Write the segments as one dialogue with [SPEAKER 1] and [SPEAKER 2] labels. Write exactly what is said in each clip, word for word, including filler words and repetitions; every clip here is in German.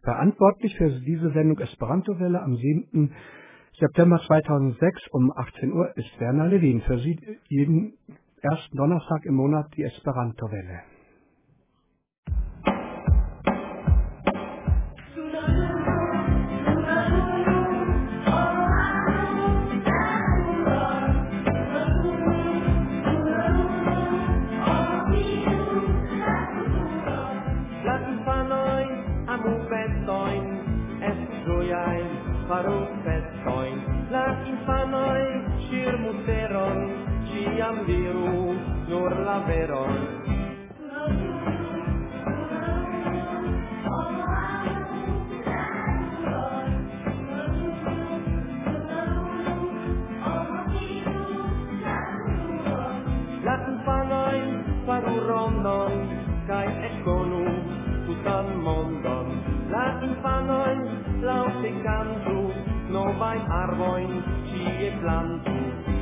[SPEAKER 1] Verantwortlich für diese Sendung Esperanto-Welle am siebten September zweitausendsechs um achtzehn Uhr ist Werner Lewin. Für Sie jeden ersten Donnerstag im Monat die Esperanto-Welle.
[SPEAKER 2] Farò festoi, la infanoi, cir muteron, ciam diru, nur la veron. La infanoi, faru rondon, kai econu, tutan mondon. La infanoi, laute cantu, novae arvoin, cie plantu.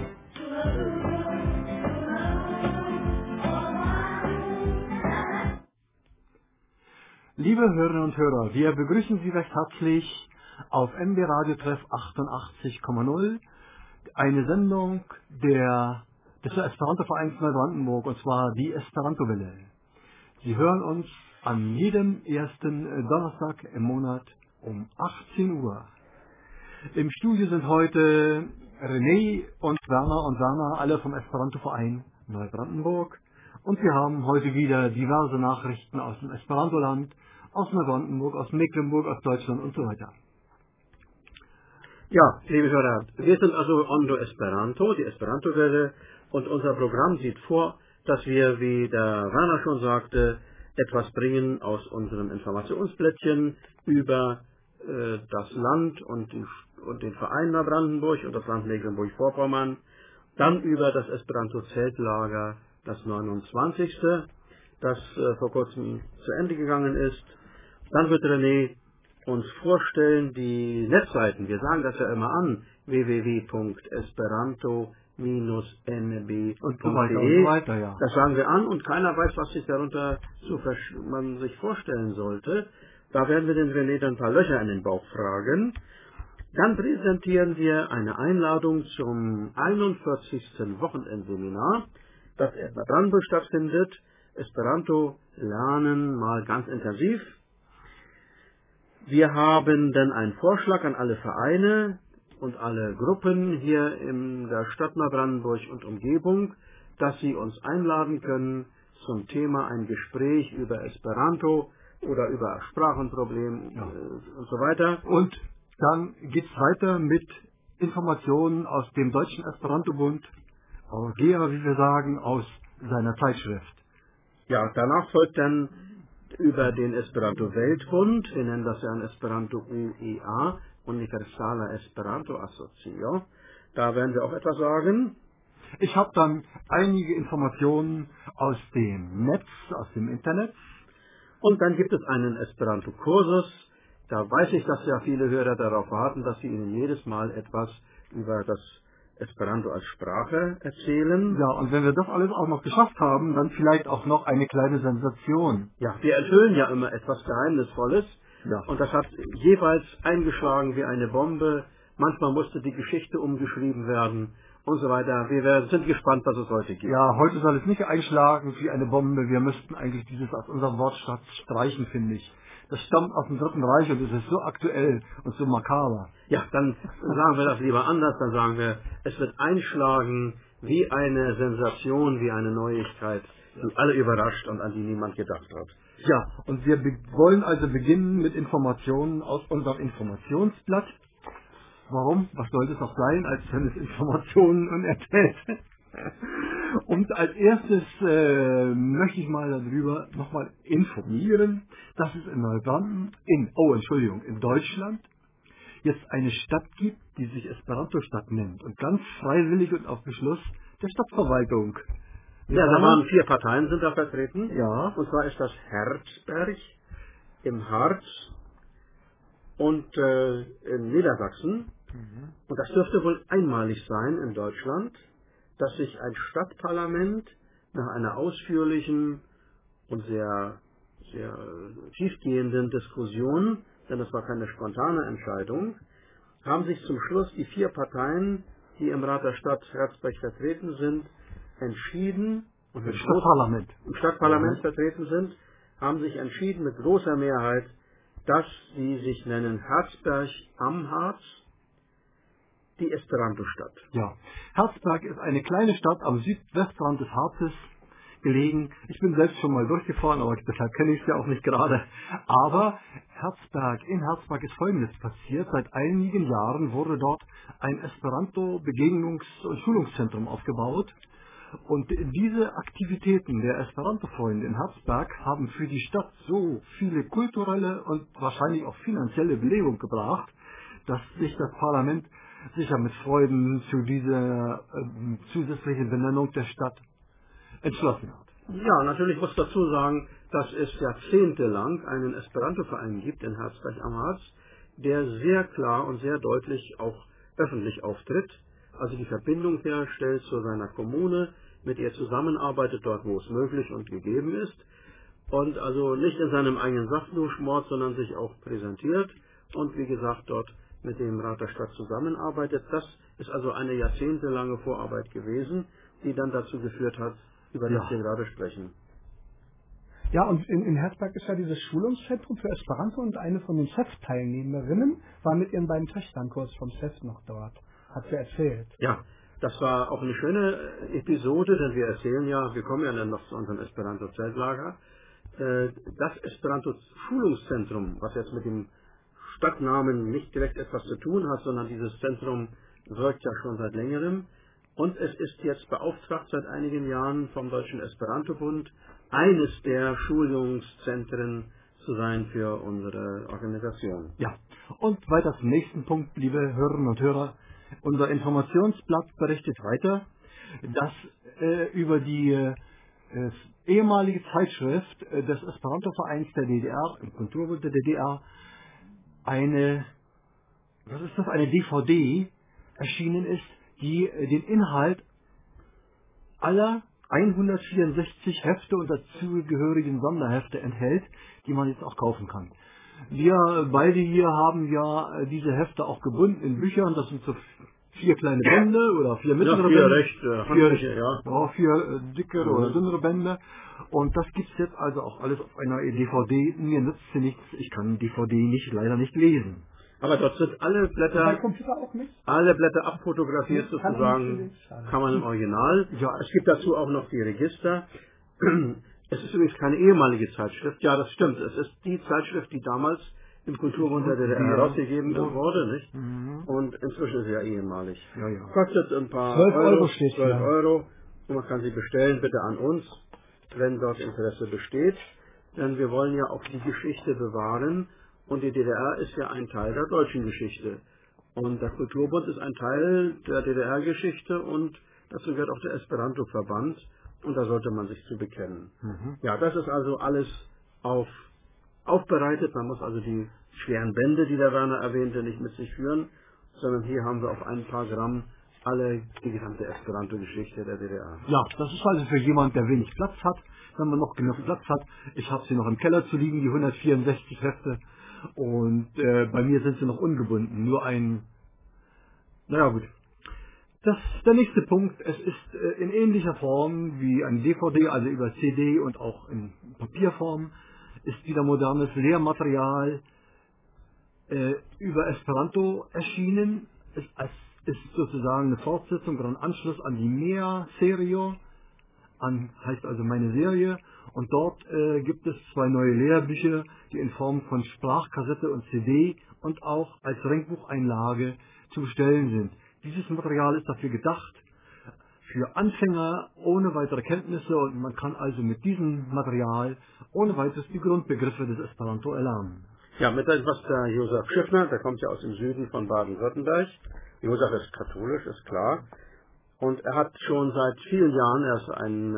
[SPEAKER 3] Liebe Hörerinnen und Hörer, wir begrüßen Sie recht herzlich auf M B Radio Treff achtundachtzig Komma null, eine Sendung der, des Esperanto-Vereins Neubrandenburg, und zwar die Esperanto-Welle. Sie hören uns an jedem ersten Donnerstag im Monat um achtzehn Uhr. Im Studio sind heute René und Werner und Werner, alle vom Esperanto-Verein Neubrandenburg. Und wir haben heute wieder diverse Nachrichten aus dem Esperantoland, aus Neubrandenburg, aus Mecklenburg, aus Deutschland und so weiter.
[SPEAKER 4] Ja, liebe Hörer, wir sind also Ondo Esperanto, die Esperanto-Welle, und unser Programm sieht vor, dass wir, wie der Werner schon sagte, etwas bringen aus unserem Informationsblättchen über äh, das Land und, die, und den Verein Neubrandenburg und das Land Mecklenburg-Vorpommern, dann über das Esperanto-Zeltlager, das neunundzwanzigste, das äh, vor kurzem zu Ende gegangen ist. Dann wird René uns vorstellen die Netzseiten. Wir sagen das ja immer an, w w w punkt esperanto n b punkt d e.
[SPEAKER 3] Ja.
[SPEAKER 4] Das sagen wir an und keiner weiß, was sich darunter so man sich vorstellen sollte. Da werden wir den René dann ein paar Löcher in den Bauch fragen. Dann präsentieren wir eine Einladung zum einundvierzigsten Wochenendseminar, das in Brandenburg stattfindet. Esperanto lernen mal ganz intensiv. Wir haben dann einen Vorschlag an alle Vereine und alle Gruppen hier in der Stadt Neubrandenburg und Umgebung, dass sie uns einladen können zum Thema ein Gespräch über Esperanto oder über Sprachenprobleme ja. und so weiter.
[SPEAKER 3] Und dann geht es weiter mit Informationen aus dem Deutschen Esperanto-Bund, Orgea, wie wir sagen, aus seiner Zeitschrift.
[SPEAKER 4] Ja, danach folgt dann über den Esperanto-Weltbund, wir nennen das ja ein Esperanto-U E A, Universala Esperanto Asocio. Da werden wir auch etwas sagen.
[SPEAKER 3] Ich habe dann einige Informationen aus dem Netz, aus dem Internet.
[SPEAKER 4] Und dann gibt es einen Esperanto-Kursus. Da weiß ich, dass ja viele Hörer darauf warten, dass sie Ihnen jedes Mal etwas über das Esperanto als Sprache erzählen.
[SPEAKER 3] Ja, und wenn wir das alles auch noch geschafft haben, dann vielleicht auch noch eine kleine Sensation.
[SPEAKER 4] Ja, wir enthüllen ja immer etwas Geheimnisvolles.
[SPEAKER 3] Ja.
[SPEAKER 4] Und das hat jeweils eingeschlagen wie eine Bombe. Manchmal musste die Geschichte umgeschrieben werden und so weiter. Wir sind gespannt, was es heute gibt.
[SPEAKER 3] Ja, heute soll es nicht einschlagen wie eine Bombe. Wir müssten eigentlich dieses aus unserem Wortschatz streichen, finde ich. Das stammt aus dem Dritten Reich und es ist so aktuell und so makaber.
[SPEAKER 4] Ja, dann sagen wir das lieber anders. Dann sagen wir, es wird einschlagen wie eine Sensation, wie eine Neuigkeit, die alle überrascht und an die niemand gedacht hat.
[SPEAKER 3] Ja, und wir wollen also beginnen mit Informationen aus unserem Informationsblatt. Warum? Was sollte es auch sein, als wenn es Informationen enthält? Und als erstes äh, möchte ich mal darüber nochmal informieren, dass es in Neubranden, in, oh Entschuldigung, in Deutschland jetzt eine Stadt gibt, die sich Esperanto-Stadt nennt und ganz freiwillig und auf Beschluss der Stadtverwaltung.
[SPEAKER 4] Ja, da waren vier Parteien sind da vertreten.
[SPEAKER 3] Ja.
[SPEAKER 4] Und zwar ist das Herzberg im Harz und äh, in Niedersachsen. Mhm. Und das dürfte wohl einmalig sein in Deutschland, dass sich ein Stadtparlament nach einer ausführlichen und sehr, sehr tiefgehenden Diskussion denn das war keine spontane Entscheidung, haben sich zum Schluss die vier Parteien, die im Rat der Stadt Herzberg vertreten sind, entschieden, und
[SPEAKER 3] Im Stadtparlament.
[SPEAKER 4] im Stadtparlament
[SPEAKER 3] Mhm.
[SPEAKER 4] vertreten sind, haben sich entschieden mit großer Mehrheit, dass sie sich nennen Herzberg am Harz, die Esperanto-Stadt.
[SPEAKER 3] Ja, Herzberg ist eine kleine Stadt am Südwestrand des Harzes gelegen. Ich bin selbst schon mal durchgefahren, aber deshalb kenne ich es ja auch nicht gerade. Aber Herzberg, in Herzberg ist Folgendes passiert. Seit einigen Jahren wurde dort ein Esperanto-Begegnungs- und Schulungszentrum aufgebaut. Und diese Aktivitäten der Esperanto-Freunde in Herzberg haben für die Stadt so viele kulturelle und wahrscheinlich auch finanzielle Belebung gebracht, dass sich das Parlament sicher mit Freuden zu dieser äh, zusätzlichen Benennung der Stadt entschlossen hat.
[SPEAKER 4] Ja, natürlich muss dazu sagen, dass es jahrzehntelang einen Esperanto-Verein gibt in Herzberg am Harz, der sehr klar und sehr deutlich auch öffentlich auftritt, also die Verbindung herstellt zu seiner Kommune, mit ihr zusammenarbeitet dort, wo es möglich und gegeben ist, und also nicht in seinem eigenen Saft nur schmort, sondern sich auch präsentiert und wie gesagt dort mit dem Rat der Stadt zusammenarbeitet. Das ist also eine jahrzehntelange Vorarbeit gewesen, die dann dazu geführt hat, über das
[SPEAKER 3] Ja.
[SPEAKER 4] wir gerade sprechen.
[SPEAKER 1] Ja, und in, in Herzberg ist ja dieses Schulungszentrum für Esperanto und eine von den C E F-Teilnehmerinnen war mit ihren beiden Töchtern kurz vom C E F noch dort. Hat sie erzählt.
[SPEAKER 4] Ja, das war auch eine schöne Episode, denn wir erzählen ja, wir kommen ja dann noch zu unserem Esperanto-Zeltlager. Das Esperanto-Schulungszentrum, was jetzt mit dem Stadtnamen nicht direkt etwas zu tun hat, sondern dieses Zentrum wirkt ja schon seit längerem. Und es ist jetzt beauftragt seit einigen Jahren vom Deutschen Esperanto-Bund, eines der Schulungszentren zu sein für unsere Organisation.
[SPEAKER 3] Ja, und weiter zum nächsten Punkt, liebe Hörerinnen und Hörer. Unser Informationsblatt berichtet weiter, dass äh, über die äh, ehemalige Zeitschrift äh, des Esperanto-Vereins der D D R, im Kulturbund der D D R, eine, was ist das, eine D V D erschienen ist, die äh, den Inhalt aller hundertvierundsechzig Hefte und dazugehörigen Sonderhefte enthält, die man jetzt auch kaufen kann. Wir beide hier haben ja diese Hefte auch gebunden in Büchern. Das sind so vier kleine Bände oder vier mittlere
[SPEAKER 4] Ja, vier
[SPEAKER 3] Bände.
[SPEAKER 4] recht, äh,
[SPEAKER 3] vier,
[SPEAKER 4] handliche, ja.
[SPEAKER 3] ja, vier äh, dickere
[SPEAKER 4] Mhm.
[SPEAKER 3] oder dünnere Bände. Und das gibt's jetzt also auch alles auf einer D V D. Mir nützt sie nichts. Ich kann D V D nicht, leider nicht lesen.
[SPEAKER 4] Aber dort sind alle
[SPEAKER 1] Bei
[SPEAKER 4] Blätter,
[SPEAKER 1] Computer auch nicht?
[SPEAKER 4] alle Blätter abfotografiert
[SPEAKER 1] Kann man
[SPEAKER 4] sozusagen,
[SPEAKER 1] nicht, schade.
[SPEAKER 4] kann man im Original.
[SPEAKER 3] Ja.
[SPEAKER 4] Es gibt dazu auch noch die Register. Es ist übrigens keine ehemalige Zeitschrift. Ja, das stimmt. Es ist die Zeitschrift, die damals im Kulturbund der D D R
[SPEAKER 3] Ja.
[SPEAKER 4] herausgegeben wurde, nicht?
[SPEAKER 3] Mhm.
[SPEAKER 4] Und inzwischen ist sie ja ehemalig.
[SPEAKER 3] Ja, ja.
[SPEAKER 4] Kostet ein paar
[SPEAKER 1] zwölf Euro
[SPEAKER 4] Euro,
[SPEAKER 1] steht
[SPEAKER 4] zwölf
[SPEAKER 1] hier.
[SPEAKER 4] Euro. Und man kann sie bestellen, bitte an uns, wenn dort Interesse besteht. Denn wir wollen ja auch die Geschichte bewahren. Und die D D R ist ja ein Teil der deutschen Geschichte. Und der Kulturbund ist ein Teil der D D R-Geschichte und dazu gehört auch der Esperanto-Verband. Und da sollte man sich zu bekennen.
[SPEAKER 3] Mhm.
[SPEAKER 4] Ja, das ist also alles auf, aufbereitet. Man muss also die schweren Bände, die der Werner erwähnte, nicht mit sich führen, sondern hier haben wir auf ein paar Gramm alle die gesamte Esperanto-Geschichte der D D R.
[SPEAKER 3] Ja, das ist also für jemand, der wenig Platz hat, wenn man noch genug Platz hat. Ich habe sie noch im Keller zu liegen, die hundertvierundsechzig Hefte. Und äh, bei mir sind sie noch ungebunden. Nur ein... Naja gut. Das ist der nächste Punkt. Es ist äh, in ähnlicher Form wie ein D V D, also über C D und auch in Papierform, ist wieder modernes Lehrmaterial äh, über Esperanto erschienen. Es ist, ist sozusagen eine Fortsetzung oder ein Anschluss an die Mea-Serie, an, heißt also meine Serie. Und dort äh, gibt es zwei neue Lehrbücher, die in Form von Sprachkassette und C D und auch als Ringbucheinlage zu bestellen sind. Dieses Material ist dafür gedacht, für Anfänger ohne weitere Kenntnisse, und man kann also mit diesem Material ohne weiteres die Grundbegriffe des Esperanto erlernen.
[SPEAKER 4] Ja, mit etwas der Josef Schiffner, der kommt ja aus dem Süden von Baden-Württemberg. Josef ist katholisch, ist klar. Und er hat schon seit vielen Jahren, er ist ein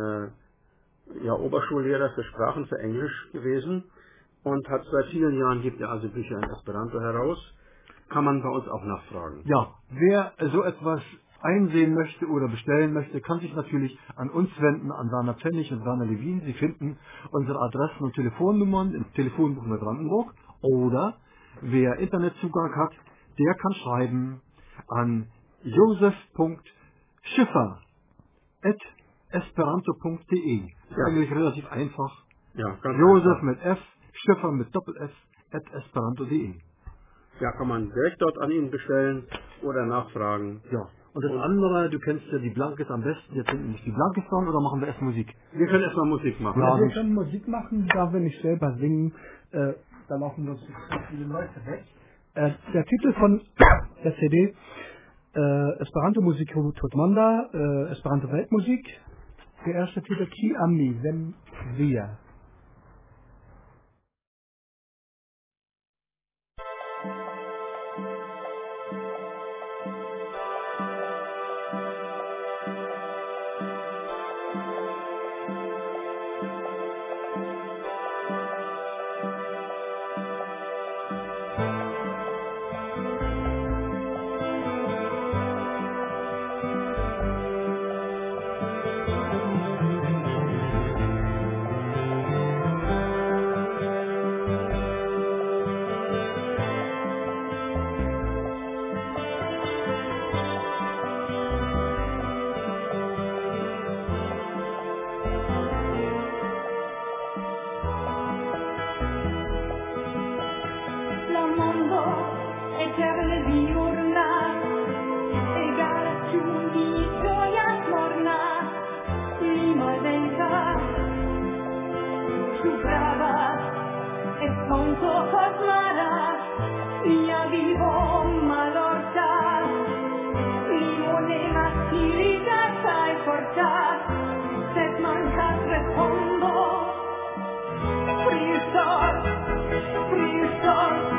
[SPEAKER 4] äh, ja, Oberschullehrer für Sprachen, für Englisch gewesen. Und hat seit vielen Jahren, gibt er also Bücher in Esperanto heraus. Kann man bei uns auch nachfragen.
[SPEAKER 3] Ja, wer so etwas einsehen möchte oder bestellen möchte, kann sich natürlich an uns wenden, an Werner Pfennig und Werner Levin. Sie finden unsere Adressen und Telefonnummern im Telefonbuch Neubrandenburg oder wer Internetzugang hat, der kann schreiben an josef punkt schiffer at esperanto punkt de. Das ist
[SPEAKER 4] Ja.
[SPEAKER 3] eigentlich relativ einfach.
[SPEAKER 4] Ja, ganz
[SPEAKER 3] Josef
[SPEAKER 4] einfach.
[SPEAKER 3] mit F, Schiffer mit Doppel-F, at esperanto punkt de.
[SPEAKER 4] Ja, kann man direkt dort an ihn bestellen oder nachfragen.
[SPEAKER 3] Ja. Und das
[SPEAKER 4] Und-
[SPEAKER 3] andere, du kennst ja die Blankes am besten. Jetzt sind nicht die Blankes dran oder machen wir erst Musik?
[SPEAKER 4] Wir können erstmal Musik machen.
[SPEAKER 3] Ja.
[SPEAKER 1] wir können Musik machen, da wir nicht selber singen, äh, da laufen uns zu viele Leute weg. Äh, der Titel von der C D, äh, Esperanto Musiko Tutmonda, äh, Esperanto Weltmusik. Der erste Titel, Ki Ami, wenn wir.
[SPEAKER 5] Lo mondo eterno diurna, egale più di gioia torna, prima lenta, più brava, e pronto cosmara, mia vivo malorta, limone spirita sai portar, se manca respondo, Christos, Christos,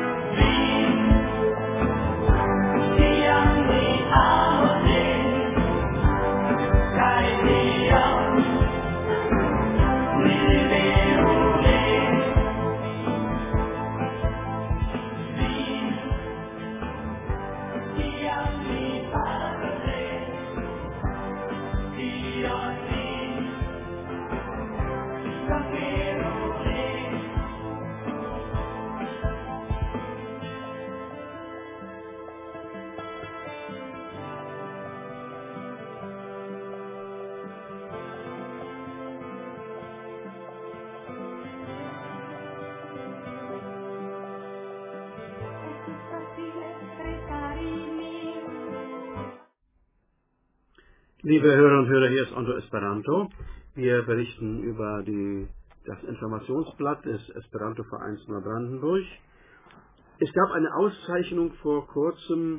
[SPEAKER 4] Liebe Hörer und Hörer, hier ist Ondo Esperanto. Wir berichten über die, das Informationsblatt des Esperanto-Vereins Neubrandenburg. Es gab eine Auszeichnung vor kurzem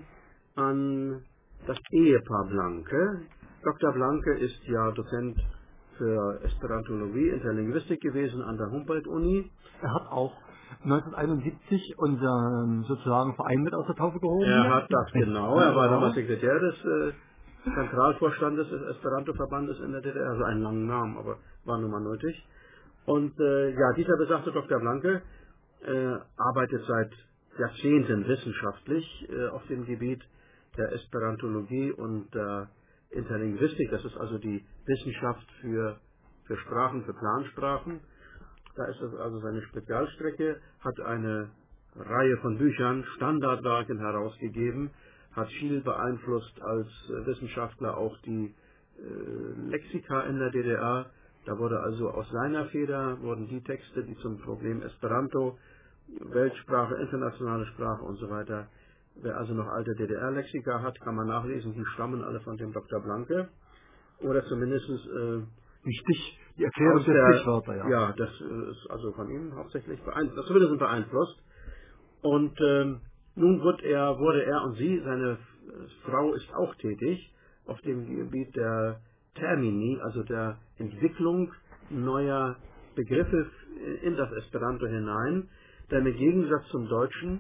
[SPEAKER 4] an das Ehepaar Blanke. Doktor Blanke ist ja Dozent für Esperantologie, Interlinguistik gewesen an der Humboldt-Uni.
[SPEAKER 3] Er hat auch neunzehnhunderteinundsiebzig unseren sozusagen Verein mit aus der Taufe gehoben.
[SPEAKER 4] Er hat das genau, er war
[SPEAKER 3] Ja.
[SPEAKER 4] damals Sekretär des äh, Zentralvorstandes des Esperanto-Verbandes in der D D R, also einen langen Namen, aber war nun mal nötig. Und äh, ja, dieser besagte Doktor Blanke äh, arbeitet seit Jahrzehnten wissenschaftlich äh, auf dem Gebiet der Esperantologie und der Interlinguistik. Das ist also die Wissenschaft für, für Sprachen, für Plansprachen. Da ist das also seine Spezialstrecke, hat eine Reihe von Büchern, Standardwerken herausgegeben, hat viel beeinflusst als Wissenschaftler auch die äh, Lexika in der D D R. Da wurde also aus seiner Feder wurden die Texte, die zum Problem Esperanto, Weltsprache, internationale Sprache und so weiter, wer also noch alte D D R-Lexika hat, kann man nachlesen, die stammen alle von dem Doktor Blanke. Oder zumindest äh,
[SPEAKER 3] Die Stich, die Erklärung
[SPEAKER 4] aus
[SPEAKER 3] der
[SPEAKER 4] der,
[SPEAKER 3] Stichwörter, ja.
[SPEAKER 4] ja, das ist also von ihm hauptsächlich beeinflusst, zumindest beeinflusst. Und ähm, nun wird er, wurde er und sie, seine äh, Frau ist auch tätig auf dem Gebiet der Termini, also der Entwicklung neuer Begriffe in das Esperanto hinein, denn im Gegensatz zum Deutschen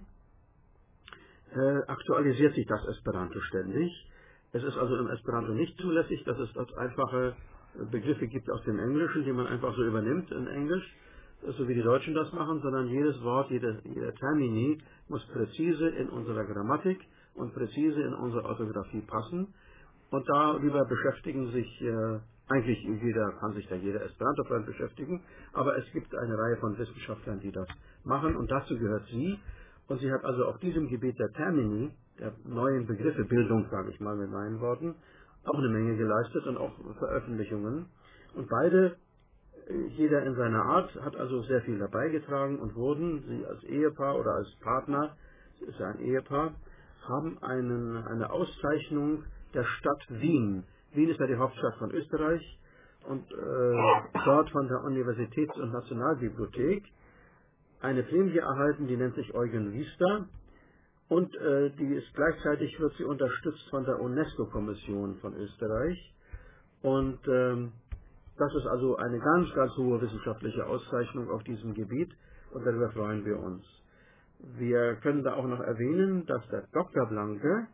[SPEAKER 4] äh, aktualisiert sich das Esperanto ständig. Es ist also im Esperanto nicht zulässig, dass es dort einfache Begriffe gibt aus dem Englischen, die man einfach so übernimmt in Englisch, so wie die Deutschen das machen, sondern jedes Wort, jede, jeder Termini muss präzise in unserer Grammatik und präzise in unsere Orthographie passen. Und darüber beschäftigen sich, äh, eigentlich jeder, kann sich da jeder Esperanto-Freund beschäftigen, aber es gibt eine Reihe von Wissenschaftlern, die das machen und dazu gehört sie. Und sie hat also auf diesem Gebiet der Termini, der neuen Begriffe, Bildung, sage ich mal mit meinen Worten, auch eine Menge geleistet und auch Veröffentlichungen. Und beide, jeder in seiner Art, hat also sehr viel dabei getragen und wurden, sie als Ehepaar oder als Partner, es ist ja ein Ehepaar, haben einen, eine Auszeichnung der Stadt Wien. Wien ist ja die Hauptstadt von Österreich und äh, dort von der Universitäts- und Nationalbibliothek eine Prämie erhalten, die nennt sich Eugen Wiester und äh, die ist gleichzeitig wird sie unterstützt von der UNESCO-Kommission von Österreich und ähm, das ist also eine ganz, ganz hohe wissenschaftliche Auszeichnung auf diesem Gebiet und darüber freuen wir uns. Wir können da auch noch erwähnen, dass der Doktor Blanke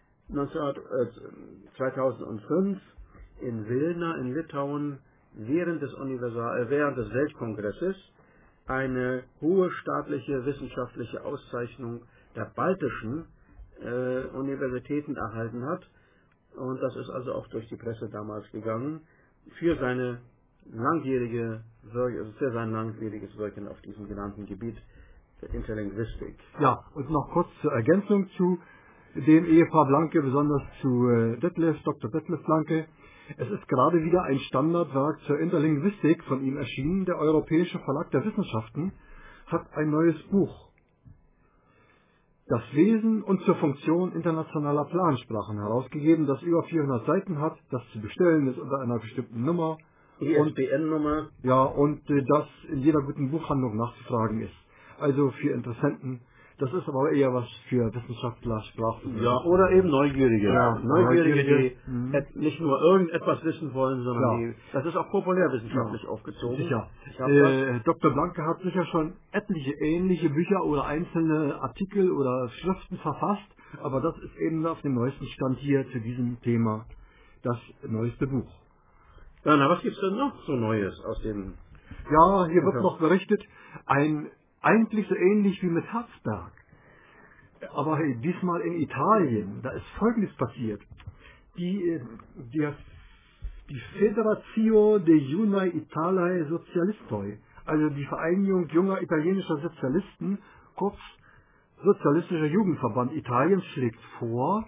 [SPEAKER 4] zweitausendfünf in Vilna in Litauen während des, Universal, äh, während des Weltkongresses eine hohe staatliche wissenschaftliche Auszeichnung der baltischen äh, Universitäten erhalten hat. Und das ist also auch durch die Presse damals gegangen, für seine langjährige, also für sein langjähriges Wirken auf diesem genannten Gebiet der Interlinguistik.
[SPEAKER 3] Ja, und noch kurz zur Ergänzung zu dem Ehepaar Blanke, besonders zu äh, Detlef, Doktor Detlef Blanke. Es ist gerade wieder ein Standardwerk zur Interlinguistik von ihm erschienen. Der Europäische Verlag der Wissenschaften hat ein neues Buch, Das Wesen und zur Funktion internationaler Plansprachen, herausgegeben, das über vierhundert Seiten hat, das zu bestellen ist unter einer bestimmten Nummer.
[SPEAKER 4] I S B N-Nummer.
[SPEAKER 3] Ja, und äh, das in jeder guten Buchhandlung nachzufragen ist. Also für Interessenten. Das ist aber eher was für Wissenschaftler, Sprachwissenschaftler.
[SPEAKER 4] Ja, oder eben Neugierige.
[SPEAKER 3] Ja,
[SPEAKER 4] Neugierige,
[SPEAKER 3] Neugierige,
[SPEAKER 4] die
[SPEAKER 3] mhm.
[SPEAKER 4] et- nicht nur irgendetwas wissen wollen, sondern
[SPEAKER 3] Ja.
[SPEAKER 4] die, das ist auch populärwissenschaftlich
[SPEAKER 3] Ja.
[SPEAKER 4] aufgezogen.
[SPEAKER 3] Sicher.
[SPEAKER 4] Ich hab das.
[SPEAKER 3] Äh, Doktor Blanke hat sicher schon etliche ähnliche Bücher oder einzelne Artikel oder Schriften verfasst, aber das ist eben auf dem neuesten Stand hier zu diesem Thema das neueste Buch.
[SPEAKER 4] Ja, na, was gibt's denn noch so Neues aus dem...
[SPEAKER 3] Ja, hier wird
[SPEAKER 4] Okay.
[SPEAKER 3] noch berichtet, ein eigentlich so ähnlich wie mit Herzberg. Aber diesmal in Italien, da ist Folgendes passiert. Die, die, die Federatio de Junai Italiae Socialistoi, also die Vereinigung junger italienischer Sozialisten, kurz Sozialistischer Jugendverband Italiens, schlägt vor,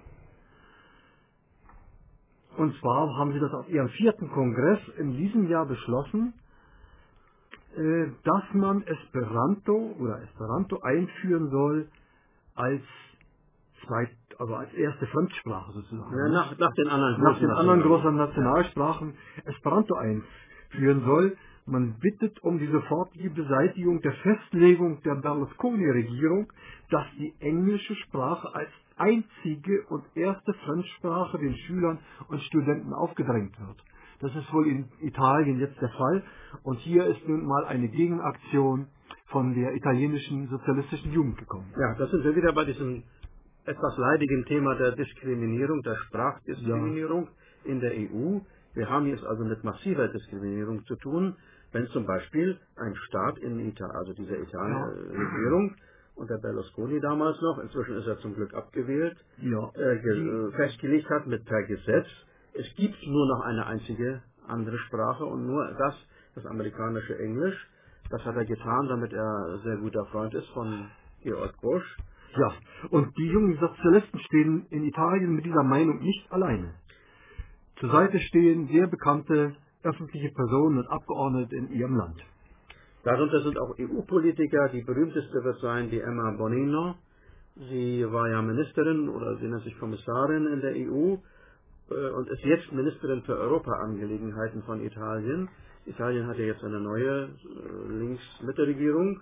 [SPEAKER 3] und zwar haben sie das auf ihrem vierten Kongress in diesem Jahr beschlossen, dass man Esperanto oder Esperanto einführen soll als zweit, also als erste Fremdsprache sozusagen.
[SPEAKER 4] Ja, nach, nach den anderen
[SPEAKER 3] nach den anderen großen
[SPEAKER 4] Nationalsprachen.
[SPEAKER 3] Nationalsprachen Esperanto einführen soll. Man bittet um die sofortige Beseitigung der Festlegung der Berlusconi-Regierung, dass die englische Sprache als einzige und erste Fremdsprache den Schülern und Studenten aufgedrängt wird. Das ist wohl in Italien jetzt der Fall. Und hier ist nun mal eine Gegenaktion von der italienischen sozialistischen Jugend gekommen.
[SPEAKER 4] Ja, da sind wir wieder bei diesem etwas leidigen Thema der Diskriminierung, der Sprachdiskriminierung ja. in der E U. Wir haben jetzt also mit massiver Diskriminierung zu tun, wenn zum Beispiel ein Staat in Italien, also diese Italien-Regierung, ja. unter Berlusconi damals noch, inzwischen ist er zum Glück abgewählt,
[SPEAKER 3] ja.
[SPEAKER 4] äh, ge- festgelegt hat mit per Gesetz, es gibt nur noch eine einzige andere Sprache und nur das, das amerikanische Englisch. Das hat er getan, damit er sehr guter Freund ist von Georg Bush.
[SPEAKER 3] Ja, und die jungen Sozialisten stehen in Italien mit dieser Meinung nicht alleine. Zur Seite stehen sehr bekannte öffentliche Personen und Abgeordnete in ihrem Land.
[SPEAKER 4] Darunter sind auch E U-Politiker. Die berühmteste wird sein die Emma Bonino. Sie war ja Ministerin oder sie nennt sich Kommissarin in der E U und ist jetzt Ministerin für Europaangelegenheiten von Italien. Italien hat ja jetzt eine neue Links-Mitte-Regierung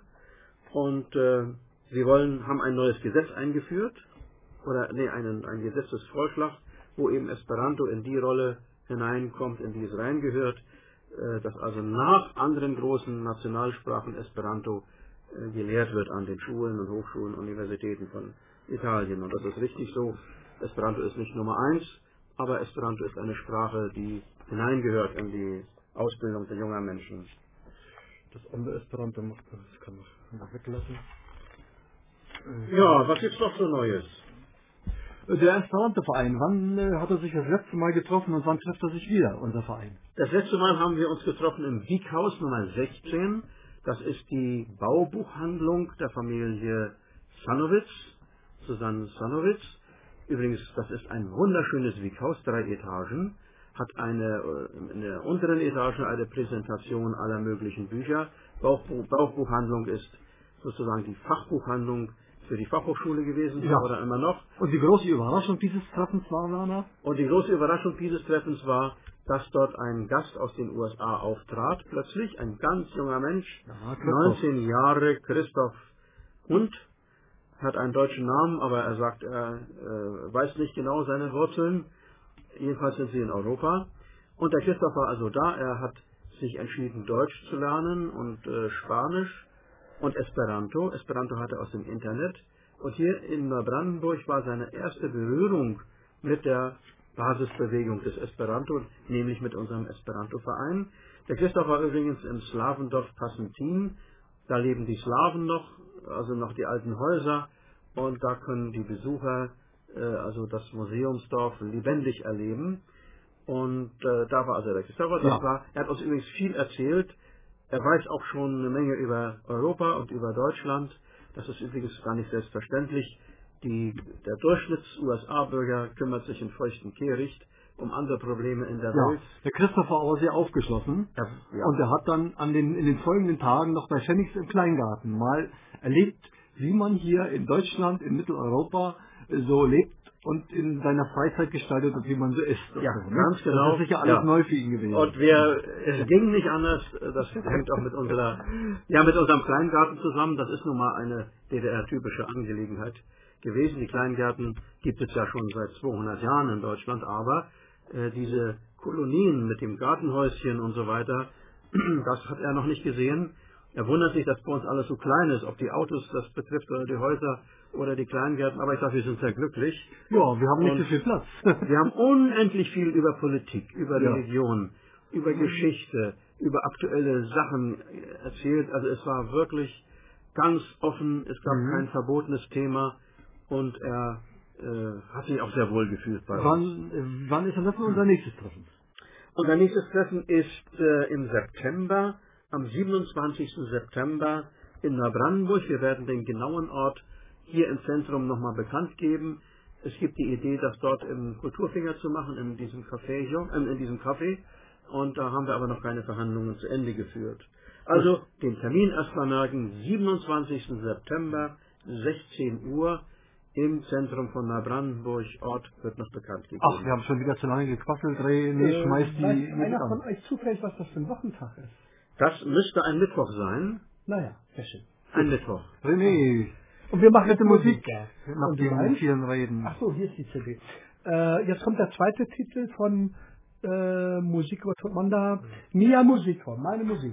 [SPEAKER 4] und äh, sie wollen, haben ein neues Gesetz eingeführt oder nee, einen, einen Gesetzesvorschlag, wo eben Esperanto in die Rolle hineinkommt, in die es reingehört, äh, dass also nach anderen großen Nationalsprachen Esperanto äh, gelehrt wird an den Schulen und Hochschulen, Universitäten von Italien. Und das ist richtig so. Esperanto ist nicht Nummer eins, aber Esperanto ist eine Sprache, die hineingehört in die Ausbildung der jungen Menschen.
[SPEAKER 3] Das andere Esperanto macht das kann man noch weglassen.
[SPEAKER 4] Ja, was gibt's noch so Neues?
[SPEAKER 3] Der Esperanto-Verein, wann äh, hat er sich das letzte Mal getroffen und wann trifft er sich wieder, unser Verein?
[SPEAKER 4] Das letzte Mal haben wir uns getroffen im Wieghaus Nummer sechzehn. Das ist die Baubuchhandlung der Familie Sanowitz, Susanne Sanowitz. Übrigens, das ist ein wunderschönes Weghaus, drei Etagen, hat eine, in der unteren Etage eine Präsentation aller möglichen Bücher. Bauchbuch, Bauchbuchhandlung ist sozusagen die Fachbuchhandlung für die Fachhochschule gewesen,
[SPEAKER 3] Ja.
[SPEAKER 4] oder immer noch.
[SPEAKER 3] Und die große Überraschung dieses Treffens war, Werner?
[SPEAKER 4] Und die große Überraschung dieses Treffens war, dass dort ein Gast aus den U S A auftrat, plötzlich, ein ganz junger Mensch,
[SPEAKER 3] Ja,
[SPEAKER 4] neunzehn Jahre, Christoph Hund, hat einen deutschen Namen, aber er sagt, er äh, weiß nicht genau seine Wurzeln, jedenfalls sind sie in Europa. Und der Christoph war also da, er hat sich entschieden, Deutsch zu lernen und äh, Spanisch und Esperanto. Esperanto hatte er aus dem Internet. Und hier in Neubrandenburg war seine erste Berührung mit der Basisbewegung des Esperanto, nämlich mit unserem Esperanto-Verein. Der Christoph war übrigens im Slawendorf Passentin. Da leben die Slawen noch, also noch die alten Häuser. Und da können die Besucher äh, also das Museumsdorf lebendig erleben. Und äh, da war also der Christoph. Das
[SPEAKER 3] Ja.
[SPEAKER 4] war, er hat uns übrigens viel erzählt. Er weiß auch schon eine Menge über Europa und über Deutschland. Das ist übrigens gar nicht selbstverständlich. Die, der Durchschnitts-U S A-Bürger kümmert sich in feuchten Kehricht um andere Probleme in der
[SPEAKER 3] Ja,
[SPEAKER 4] Welt.
[SPEAKER 3] der Christoph war aber sehr aufgeschlossen.
[SPEAKER 4] Ja, ja.
[SPEAKER 3] Und er hat dann an den, in den folgenden Tagen noch bei Pfennigs im Kleingarten mal erlebt, wie man hier in Deutschland, in Mitteleuropa äh, so lebt und in seiner Freizeit gestaltet und wie man so isst.
[SPEAKER 4] Ja,
[SPEAKER 3] also, ne?
[SPEAKER 4] ganz genau.
[SPEAKER 3] Das ist sicher alles
[SPEAKER 4] Ja.
[SPEAKER 3] neu für ihn gewesen.
[SPEAKER 4] Und wir, es ging nicht anders, das hängt auch mit unserer, ja, mit unserem Kleingarten zusammen. Das ist nun mal eine D D R-typische Angelegenheit gewesen. Die Kleingärten gibt es ja schon seit zweihundert Jahren in Deutschland, aber äh, diese Kolonien mit dem Gartenhäuschen und so weiter, das hat er noch nicht gesehen. Er wundert sich, dass bei uns alles so klein ist, ob die Autos das betrifft oder die Häuser oder die Kleingärten, aber ich sage, wir sind sehr glücklich.
[SPEAKER 3] ja, wir haben nicht
[SPEAKER 4] Und
[SPEAKER 3] so viel Platz.
[SPEAKER 4] Wir haben unendlich viel über Politik, über
[SPEAKER 3] Ja.
[SPEAKER 4] Religion, über Geschichte, über aktuelle Sachen erzählt. Also es war wirklich ganz offen, es gab
[SPEAKER 3] Mhm.
[SPEAKER 4] kein verbotenes Thema und er äh, hat sich auch sehr wohl gefühlt bei uns.
[SPEAKER 3] wann, äh, wann ist denn das unser nächstes Treffen?
[SPEAKER 4] Unser nächstes Treffen ist äh, im September, am siebenundzwanzigsten September in Neubrandenburg. Wir werden den genauen Ort hier im Zentrum nochmal bekannt geben. Es gibt die Idee, das dort im Kulturfinger zu machen, in diesem Café, hier, äh, in diesem Café. Und da haben wir aber noch keine Verhandlungen zu Ende geführt. Also den Termin erstmal merken, siebenundzwanzigsten September, sechzehn Uhr im Zentrum von Neubrandenburg. Ort wird noch bekannt gegeben.
[SPEAKER 3] Ach, wir haben schon wieder zu lange gequasselt. René, schmeiß die
[SPEAKER 1] weiß
[SPEAKER 3] Musik
[SPEAKER 1] einer von
[SPEAKER 3] an.
[SPEAKER 1] euch zufällig, was das für ein Wochentag ist?
[SPEAKER 4] Das müsste ein Mittwoch sein.
[SPEAKER 1] Naja, sehr schön.
[SPEAKER 4] Ein Mittwoch.
[SPEAKER 3] René,
[SPEAKER 1] Und wir machen
[SPEAKER 3] bitte
[SPEAKER 1] jetzt
[SPEAKER 3] Musik.
[SPEAKER 1] Ja.
[SPEAKER 3] Nach
[SPEAKER 1] Und die
[SPEAKER 3] den
[SPEAKER 1] eins?
[SPEAKER 3] vielen Reden.
[SPEAKER 1] Ach so, hier ist die C D. Äh, jetzt kommt der zweite Titel von äh, Musik über Totmanda. Mia Musico, meine Musik.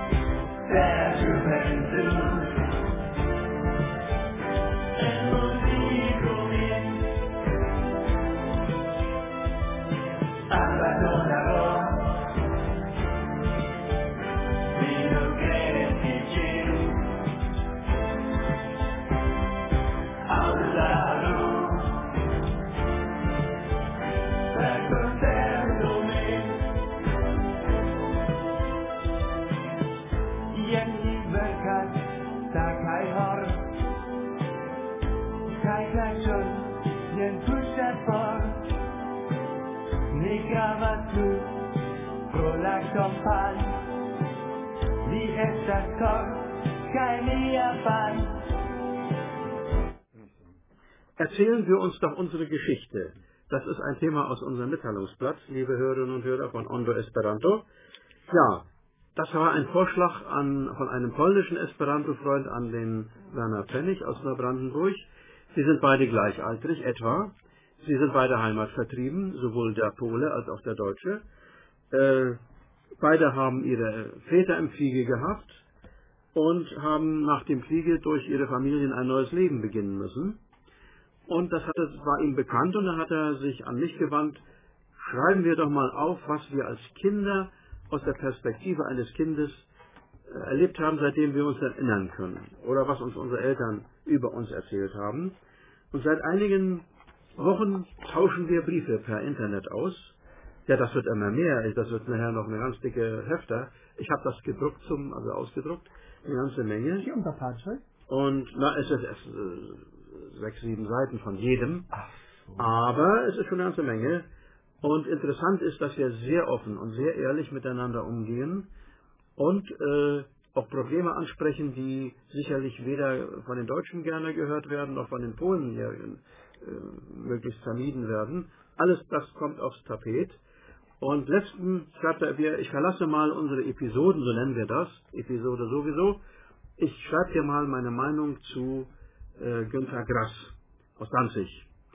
[SPEAKER 5] Der Juventus, en
[SPEAKER 2] Jen tuŝas for, ne gravas plu pro la ĉampagn. Vi estas kor kaj mia pan.
[SPEAKER 4] Erzählen wir uns doch unsere Geschichte. Das ist ein Thema aus unserem Mitteilungsblatt, liebe Hörerinnen und Hörer von Ondo Esperanto. Ja, das war ein Vorschlag an, von einem polnischen Esperanto-Freund an den Werner Pfennig aus Neubrandenburg. Sie sind beide gleichaltrig, etwa. Sie sind beide heimatvertrieben, sowohl der Pole als auch der Deutsche. Äh, beide haben ihre Väter im Kriege gehabt und haben nach dem Kriege durch ihre Familien ein neues Leben beginnen müssen. Und das, hat, das war ihm bekannt und dann hat er sich an mich gewandt, schreiben wir doch mal auf, was wir als Kinder aus der Perspektive eines Kindes äh, erlebt haben, seitdem wir uns erinnern können. Oder was uns unsere Eltern über uns erzählt haben. Und seit einigen Wochen tauschen wir Briefe per Internet aus. Ja, das wird immer mehr. Das wird nachher noch eine ganz dicke Hefter. Ich habe das gedruckt, zum, also ausgedruckt, eine ganze Menge.
[SPEAKER 1] Hier unter Patsche?
[SPEAKER 4] Und na, es ist es, äh, sechs, sieben Seiten von jedem.
[SPEAKER 1] Ach so.
[SPEAKER 4] Aber es ist schon eine ganze Menge. Und interessant ist, dass wir sehr offen und sehr ehrlich miteinander umgehen und äh, auch Probleme ansprechen, die sicherlich weder von den Deutschen gerne gehört werden, noch von den Polen hier, äh, möglichst vermieden werden. Alles das kommt aufs Tapet. Und letzten schreibt er, ich verlasse mal unsere Episoden, so nennen wir das, Episode sowieso. Ich schreibe dir mal meine Meinung zu äh, Günter Grass aus Danzig.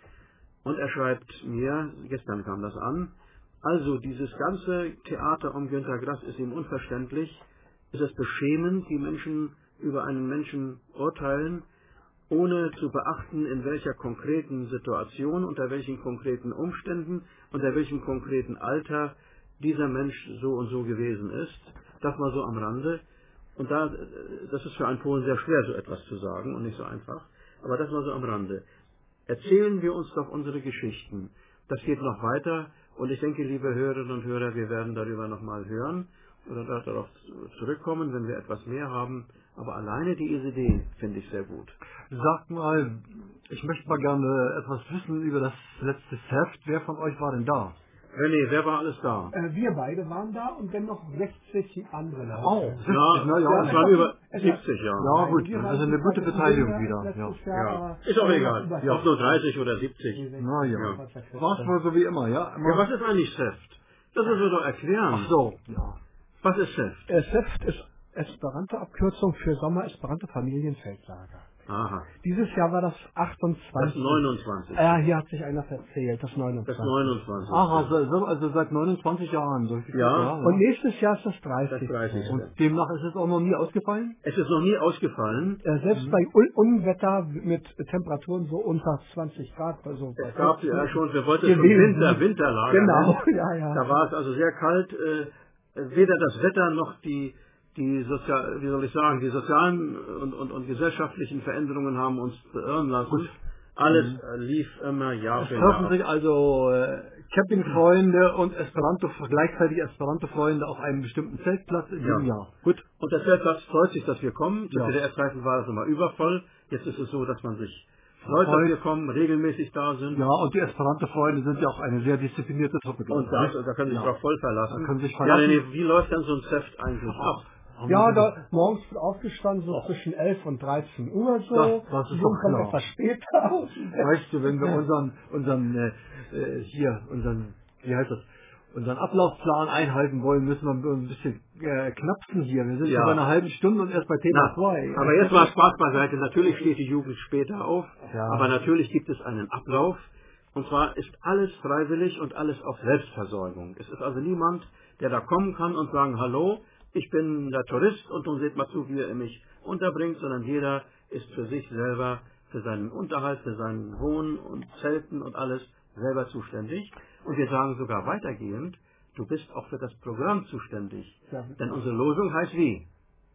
[SPEAKER 4] Und er schreibt mir, gestern kam das an, also dieses ganze Theater um Günter Grass ist ihm unverständlich, ist es beschämend, die Menschen über einen Menschen urteilen, ohne zu beachten, in welcher konkreten Situation, unter welchen konkreten Umständen, unter welchem konkreten Alter dieser Mensch so und so gewesen ist. Das mal so am Rande. Und da, das ist für einen Polen sehr schwer, so etwas zu sagen und nicht so einfach. Aber das mal so am Rande. Erzählen wir uns doch unsere Geschichten. Das geht noch weiter und ich denke, liebe Hörerinnen und Hörer, wir werden darüber nochmal hören oder darauf zurückkommen, wenn wir etwas mehr haben. Aber alleine die Idee finde ich sehr gut.
[SPEAKER 3] Sagt mal, ich möchte mal gerne etwas wissen über das letzte Heft. Wer von euch war denn da?
[SPEAKER 4] René, wer war alles da?
[SPEAKER 1] Äh, wir beide waren da und dann noch sechzig andere Leute.
[SPEAKER 3] Oh,
[SPEAKER 4] Ja,
[SPEAKER 3] na ja,
[SPEAKER 4] ja,
[SPEAKER 3] es
[SPEAKER 4] es
[SPEAKER 3] war
[SPEAKER 4] waren über
[SPEAKER 1] es
[SPEAKER 4] siebzig, ja.
[SPEAKER 3] Ja gut,
[SPEAKER 1] Wir waren
[SPEAKER 3] also eine gute
[SPEAKER 1] super
[SPEAKER 3] Beteiligung
[SPEAKER 1] Gewinner
[SPEAKER 3] wieder. Ja.
[SPEAKER 1] letztes Jahr,
[SPEAKER 4] Ja.
[SPEAKER 1] aber
[SPEAKER 4] Ist auch
[SPEAKER 1] wir
[SPEAKER 4] egal.
[SPEAKER 1] waren über
[SPEAKER 4] Ja, ob nur dreißig oder siebzig.
[SPEAKER 3] Na ja.
[SPEAKER 4] Ja.
[SPEAKER 3] War es wohl so wie immer, ja? Immer.
[SPEAKER 4] Ja, was ist eigentlich Seft? Das müssen wir doch erklären.
[SPEAKER 3] Ach so, ja.
[SPEAKER 4] Was ist Seft?
[SPEAKER 1] Äh, SEFT ist Esperanto-Abkürzung für Sommer-Esperanto-Familienfeldlager.
[SPEAKER 4] Aha,
[SPEAKER 1] Dieses Jahr war das achtundzwanzig.
[SPEAKER 4] das neunundzwanzig.
[SPEAKER 1] Ja, hier hat sich einer verzählt, das neunundzwanzig.
[SPEAKER 4] Das neunundzwanzig.
[SPEAKER 3] Ach, also, so- also seit neunundzwanzig Jahren. So viel-
[SPEAKER 4] Ja.
[SPEAKER 1] Und nächstes Jahr ist das
[SPEAKER 4] Das
[SPEAKER 1] dreißig.
[SPEAKER 4] dreißigste.
[SPEAKER 3] Und demnach ist es auch noch nie ausgefallen?
[SPEAKER 4] Es ist noch nie ausgefallen.
[SPEAKER 1] Äh, selbst bei Un Unwetter mit Temperaturen so unter zwanzig Grad. Also bei
[SPEAKER 4] Es gab ja schon, wir wollten schon
[SPEAKER 1] gewesen.
[SPEAKER 4] Winter, Winterlager.
[SPEAKER 1] Genau,
[SPEAKER 4] nennen.
[SPEAKER 1] ja, ja.
[SPEAKER 4] Da war es also sehr kalt. Äh, weder das Wetter noch die, die Sozial, wie soll ich sagen, die sozialen und, und, und gesellschaftlichen Veränderungen haben uns beirren lassen. Alles äh, lief immer Jahr
[SPEAKER 3] Es
[SPEAKER 4] für
[SPEAKER 3] treffen
[SPEAKER 4] Jahr.
[SPEAKER 3] sich also äh, Campingfreunde und Esperanto, gleichzeitig Esperanto-Freunde auf einem bestimmten Zeltplatz in
[SPEAKER 4] Ja.
[SPEAKER 3] diesem Jahr. Gut.
[SPEAKER 4] Und der Zeltplatz freut sich, dass wir kommen. Zu
[SPEAKER 3] Ja.
[SPEAKER 4] D D R-Zeiten war das immer übervoll. Jetzt ist es so, dass man sich freut, dass
[SPEAKER 3] Freut.
[SPEAKER 4] wir kommen, regelmäßig da sind.
[SPEAKER 3] Ja, und die Esperanto-Freunde sind ja auch eine sehr disziplinierte Truppe.
[SPEAKER 4] Und da, da können Sie sich
[SPEAKER 3] Ja.
[SPEAKER 4] drauf voll verlassen.
[SPEAKER 3] Da können Sie sich
[SPEAKER 4] Ja,
[SPEAKER 3] verlassen.
[SPEAKER 4] nee, wie läuft denn so ein Zeft eigentlich ab?
[SPEAKER 1] Ja, da morgens wird aufgestanden, so zwischen elf und dreizehn Uhr so.
[SPEAKER 3] Das- das ist
[SPEAKER 1] Die
[SPEAKER 3] doch
[SPEAKER 1] Jungen kommen
[SPEAKER 3] klar.
[SPEAKER 1] etwas später aus.
[SPEAKER 3] Weißt du, wenn wir unseren, unseren, äh, äh, hier, unseren, wie heißt das, unseren Ablaufplan einhalten wollen, müssen wir ein bisschen äh, knapsen hier. Wir sind
[SPEAKER 4] Ja.
[SPEAKER 3] schon bei einer halben Stunde und erst bei Thema
[SPEAKER 4] Na,
[SPEAKER 3] zwei.
[SPEAKER 4] aber jetzt mal Spaß beiseite. Natürlich steht die Jugend später auf,
[SPEAKER 3] Ja.
[SPEAKER 4] aber natürlich gibt es einen Ablauf. Und zwar ist alles freiwillig und alles auf Selbstversorgung. Es ist also niemand, der da kommen kann und sagen, hallo, ich bin der Tourist und nun seht mal zu, wie ihr mich unterbringt, sondern jeder ist für sich selber, für seinen Unterhalt, für seinen Wohnen und Zelten und alles selber zuständig. Und wir sagen sogar weitergehend, du bist auch für das Programm zuständig.
[SPEAKER 1] Ja.
[SPEAKER 4] Denn unsere Losung heißt wie?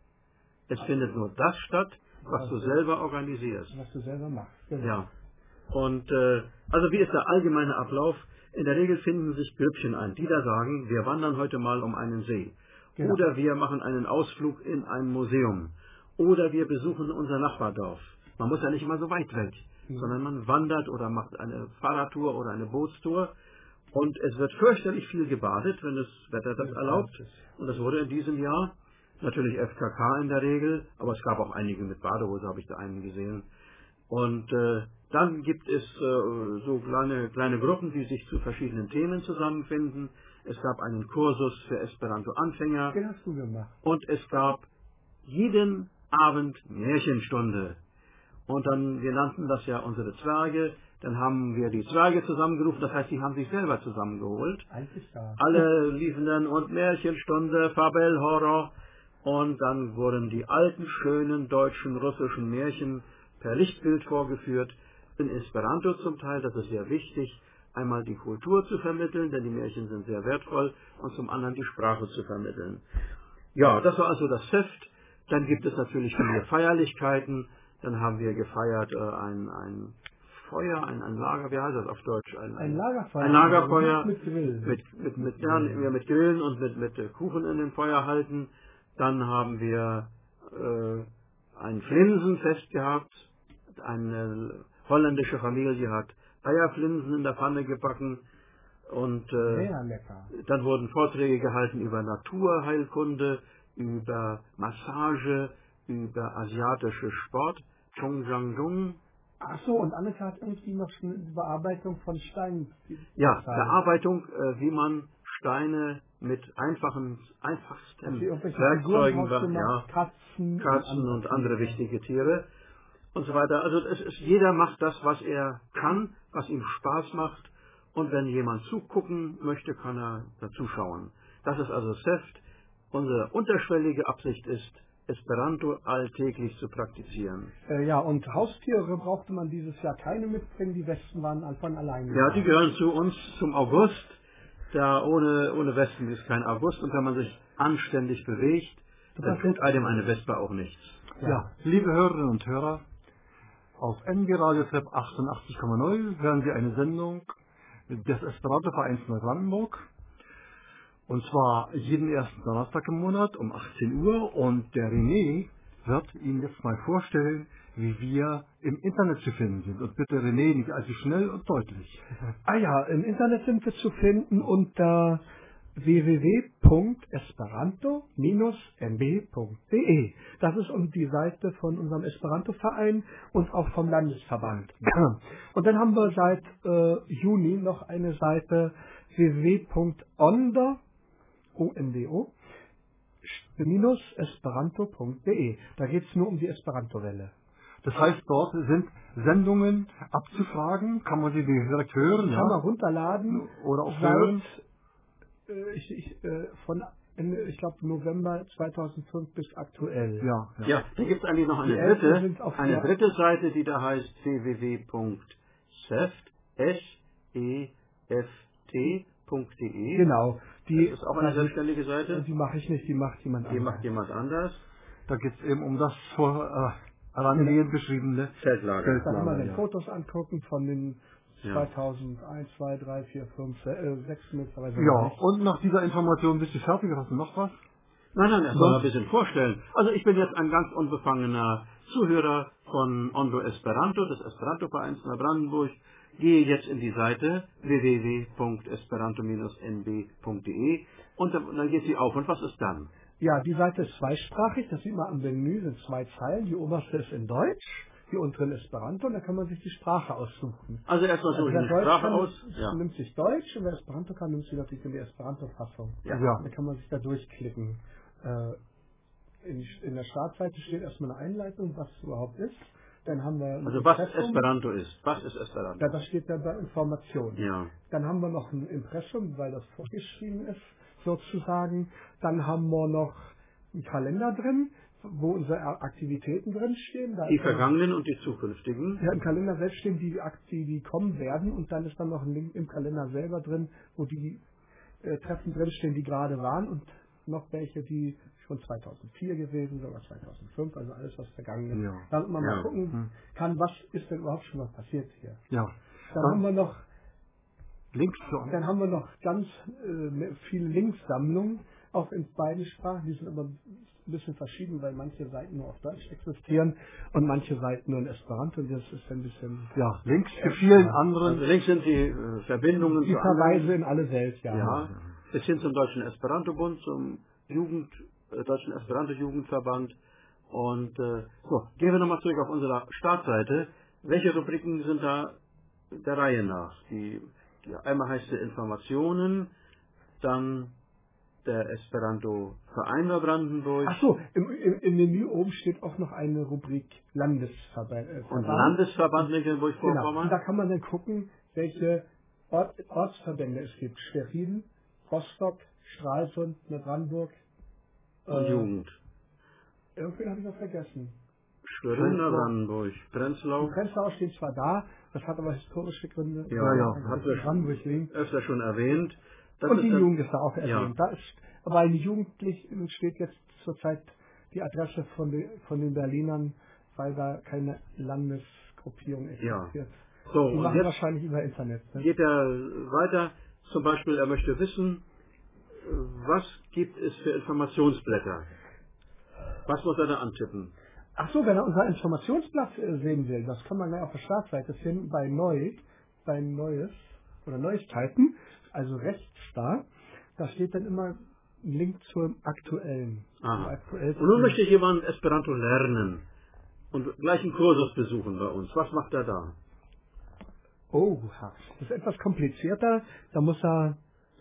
[SPEAKER 4] Es findet nur das statt, was du selber organisierst.
[SPEAKER 1] Was du selber machst. Genau.
[SPEAKER 4] Ja. Und äh, also wie ist der allgemeine Ablauf? In der Regel finden sich Grüppchen ein, die da sagen, wir wandern heute mal um einen See.
[SPEAKER 1] Genau.
[SPEAKER 4] Oder wir machen einen Ausflug in ein Museum. Oder wir besuchen unser Nachbardorf. Man muss ja nicht immer so weit weg, mhm. sondern man wandert oder macht eine Fahrradtour oder eine Bootstour. Und es wird fürchterlich viel gebadet, wenn das Wetter das erlaubt. Und das wurde in diesem Jahr natürlich F K K in der Regel, aber es gab auch einige mit Badehose, habe ich da einen gesehen. Und äh, dann gibt es äh, so kleine, kleine Gruppen, die sich zu verschiedenen Themen zusammenfinden. Es gab einen Kursus für Esperanto-Anfänger.
[SPEAKER 1] Den hast du gemacht.
[SPEAKER 4] Und es gab jeden Abend Märchenstunde. Und dann, wir nannten das ja unsere Zwerge, dann haben wir die Zwerge zusammengerufen, das heißt, die haben sich selber zusammengeholt.
[SPEAKER 1] Eigentlich da.
[SPEAKER 4] Alle liefen dann und Märchenstunde, Fabel, Horror. Und dann wurden die alten, schönen deutschen, russischen Märchen per Lichtbild vorgeführt, in Esperanto zum Teil, das ist sehr wichtig, einmal die Kultur zu vermitteln, denn die Märchen sind sehr wertvoll, und zum anderen die Sprache zu vermitteln. Ja, das war also das Fest. Dann gibt es natürlich viele Feierlichkeiten. Dann haben wir gefeiert äh, ein, ein Feuer, ein, ein Lager, wie heißt das auf Deutsch? Ein,
[SPEAKER 1] ein Lagerfeuer.
[SPEAKER 4] Ein Lagerfeuer
[SPEAKER 1] mit Grillen.
[SPEAKER 4] Mit, mit, mit, ja, mit Grillen und mit, mit Kuchen in den Feuer halten. Dann haben wir äh, ein Flinsenfest gehabt. Eine holländische Familie hat Eierflinsen in der Pfanne gebacken. Und äh,
[SPEAKER 1] Sehr lecker.
[SPEAKER 4] Dann wurden Vorträge gehalten über Naturheilkunde, über Massage, über asiatische Sport, Chongjangjong.
[SPEAKER 1] Ach so, und Annika hat irgendwie noch eine Bearbeitung von Steinen.
[SPEAKER 4] Ja, Bearbeitung, äh, wie man Steine mit einfachen, einfachsten Werkzeugen, ja,
[SPEAKER 1] Katzen,
[SPEAKER 4] Katzen und, und andere wichtige Tiere und so weiter. Also es ist, jeder macht das, was er kann, was ihm Spaß macht. Und wenn jemand zugucken möchte, kann er dazuschauen. Das ist also S E F T. Unsere unterschwellige Absicht ist, Esperanto alltäglich zu praktizieren.
[SPEAKER 1] Äh, ja, und Haustiere brauchte man dieses Jahr keine mitbringen, die Westen waren von alleine.
[SPEAKER 4] Ja, die gehören zu uns zum August. Da ohne, ohne Westen ist kein August, und wenn man sich anständig bewegt, dann tut einem eine Wespe auch nichts.
[SPEAKER 3] Ja, ja, liebe Hörerinnen und Hörer, auf N G Radio Trep achtundachtzig Komma null hören Sie eine Sendung des Esperanto-Vereins Neubrandenburg. Und zwar jeden ersten Donnerstag im Monat um achtzehn Uhr. Und der René wird Ihnen jetzt mal vorstellen, wie wir im Internet zu finden sind. Und bitte René, nicht allzu schnell und deutlich.
[SPEAKER 1] Ah ja, im Internet sind wir zu finden unter w w w punkt esperanto m b punkt d e. Das ist die Seite von unserem Esperanto-Verein und auch vom Landesverband. Und dann haben wir seit äh, Juni noch eine Seite w w w punkt ondo minus esperanto punkt d e. Da geht es nur um die Esperanto-Welle.
[SPEAKER 3] Das heißt, dort sind Sendungen abzufragen, kann man sie direkt hören?
[SPEAKER 1] Kann
[SPEAKER 3] ja?
[SPEAKER 1] man runterladen
[SPEAKER 3] oder auch
[SPEAKER 1] seit,
[SPEAKER 3] hören?
[SPEAKER 1] Äh, ich, ich, äh, von Ende, ich glaube November zweitausendfünf bis aktuell.
[SPEAKER 3] Ja, ja.
[SPEAKER 4] ja da gibt es eigentlich noch eine
[SPEAKER 1] Die
[SPEAKER 4] dritte, eine
[SPEAKER 1] der
[SPEAKER 4] dritte Seite, die da heißt w w w punkt seft punkt d e.
[SPEAKER 1] Genau. Die,
[SPEAKER 4] das ist auch eine selbstständige Seite.
[SPEAKER 1] Die mache ich nicht, die macht jemand
[SPEAKER 4] die
[SPEAKER 1] anders.
[SPEAKER 4] Die macht jemand anders.
[SPEAKER 3] Da geht es eben um das vor äh, herangehend beschriebene
[SPEAKER 4] Feldlager.
[SPEAKER 1] Da kann man dann
[SPEAKER 3] ja.
[SPEAKER 1] Fotos angucken von den
[SPEAKER 4] ja.
[SPEAKER 1] zweitausendeins, zwei, drei, vier, fünf, sechs mittlerweile.
[SPEAKER 3] Ja, und nach dieser Information bist du fertig, hast du noch was?
[SPEAKER 4] Nein, nein, erst mal ein bisschen vorstellen. Also ich bin jetzt ein ganz unbefangener Zuhörer von Ondo Esperanto, des Esperanto-Vereins Neubrandenburg. Gehe jetzt in die Seite w w w punkt esperanto n b punkt d e und dann, dann geht sie auf. Und was ist dann?
[SPEAKER 1] Ja, die Seite ist zweisprachig, das sieht man am Menü, sind zwei Zeilen. Die oberste ist in Deutsch, die untere in Esperanto, und da kann man sich die Sprache aussuchen.
[SPEAKER 4] Also erstmal suche ich
[SPEAKER 1] also
[SPEAKER 4] eine Sprache
[SPEAKER 1] kann,
[SPEAKER 4] aus.
[SPEAKER 1] Ja. nimmt sich Deutsch, und wer Esperanto kann, nimmt sich natürlich in die Esperanto-Fassung.
[SPEAKER 4] Ja.
[SPEAKER 3] ja.
[SPEAKER 1] Da kann man sich da durchklicken. Äh, in, in der Startseite steht erstmal eine Einleitung, was es überhaupt ist. Dann haben wir
[SPEAKER 4] also was Esperanto ist. Was ist Esperanto?
[SPEAKER 1] Ja, das steht dann bei Informationen.
[SPEAKER 4] Ja.
[SPEAKER 1] Dann haben wir noch ein Impressum, weil das vorgeschrieben ist, sozusagen. Dann haben wir noch einen Kalender drin, wo unsere Aktivitäten drin stehen. Da
[SPEAKER 4] die vergangenen und die zukünftigen.
[SPEAKER 1] Ja, im Kalender selbst stehen die, die, die kommen werden, und dann ist dann noch ein Link im Kalender selber drin, wo die äh, Treffen drin stehen, die gerade waren, und noch welche, die schon zweitausendvier gewesen, sogar zweitausendfünf, also alles, was vergangen ist.
[SPEAKER 3] Ja.
[SPEAKER 1] Damit man
[SPEAKER 4] ja.
[SPEAKER 1] mal gucken
[SPEAKER 3] hm.
[SPEAKER 1] kann, was ist denn überhaupt schon mal passiert hier.
[SPEAKER 3] Ja.
[SPEAKER 1] Dann
[SPEAKER 3] ja.
[SPEAKER 1] haben wir noch
[SPEAKER 3] Links zu
[SPEAKER 1] Dann haben wir noch ganz äh, viele Linksammlungen, auch in beiden Sprachen, die sind aber ein bisschen verschieden, weil manche Seiten nur auf Deutsch existieren und manche Seiten nur in Esperanto. Das ist ein bisschen,
[SPEAKER 3] ja, Links zu vielen
[SPEAKER 1] ja.
[SPEAKER 3] anderen.
[SPEAKER 4] Also links sind die äh, Verbindungen
[SPEAKER 1] Die
[SPEAKER 4] zu
[SPEAKER 1] Verweise
[SPEAKER 4] anderen.
[SPEAKER 1] in alle Welt, ja.
[SPEAKER 4] Ja, bis hin zum Deutschen Esperanto-Bund, zum Jugend, äh, Deutschen Esperanto-Jugendverband. Und äh, so, gehen wir nochmal zurück auf unsere Startseite. Welche Rubriken sind da der Reihe nach? Die, die einmal heißt es Informationen, dann der Esperanto-Verein Neubrandenburg.
[SPEAKER 1] Ach so, im, im, im Menü oben steht auch noch eine Rubrik Landesverband. Äh,
[SPEAKER 4] Und
[SPEAKER 1] Verband.
[SPEAKER 4] Landesverband Mecklenburg-Vorpommern.
[SPEAKER 1] Genau, und da kann man dann gucken, welche Ort, Ortsverbände es gibt. Schwerin, Rostock, Stralsund, Neubrandenburg.
[SPEAKER 4] Und
[SPEAKER 1] äh,
[SPEAKER 4] Jugend.
[SPEAKER 1] Irgendwie habe ich noch vergessen.
[SPEAKER 4] Schwerin, Neubrandenburg, Prenzlau.
[SPEAKER 1] Die Prenzlau steht zwar da, das hat aber historische Gründe.
[SPEAKER 4] Ja, ja,
[SPEAKER 1] Also
[SPEAKER 4] hat wir
[SPEAKER 1] Brandenburg liegen.
[SPEAKER 4] öfter schon erwähnt. Das
[SPEAKER 1] Und
[SPEAKER 4] ist
[SPEAKER 1] die
[SPEAKER 4] dann-
[SPEAKER 1] Jugend ist da auch erwähnt.
[SPEAKER 4] Ja.
[SPEAKER 1] Da ist, aber in Jugendlichen steht jetzt zurzeit die Adresse von, den- von den Berlinern, weil da keine Landesgruppierung
[SPEAKER 4] Ja.
[SPEAKER 1] existiert.
[SPEAKER 4] So,
[SPEAKER 1] Die
[SPEAKER 4] und
[SPEAKER 1] machen
[SPEAKER 4] jetzt
[SPEAKER 1] wahrscheinlich über Internet. Ne?
[SPEAKER 4] geht er weiter. Zum Beispiel, er möchte wissen, was gibt es für Informationsblätter? Was muss er da antippen?
[SPEAKER 1] Ach so, wenn er unser Informationsblatt äh, sehen will, das kann man gleich auf der Startseite finden, bei Neu, bei Neues oder Neuigkeiten, also rechts da, da steht dann immer ein Link zum aktuellen. Zum
[SPEAKER 4] Aha.
[SPEAKER 1] aktuellsten.
[SPEAKER 4] Und nun möchte jemand Esperanto lernen und gleich einen Kursus besuchen bei uns. Was macht er da?
[SPEAKER 1] Oh, das ist etwas komplizierter, da muss er,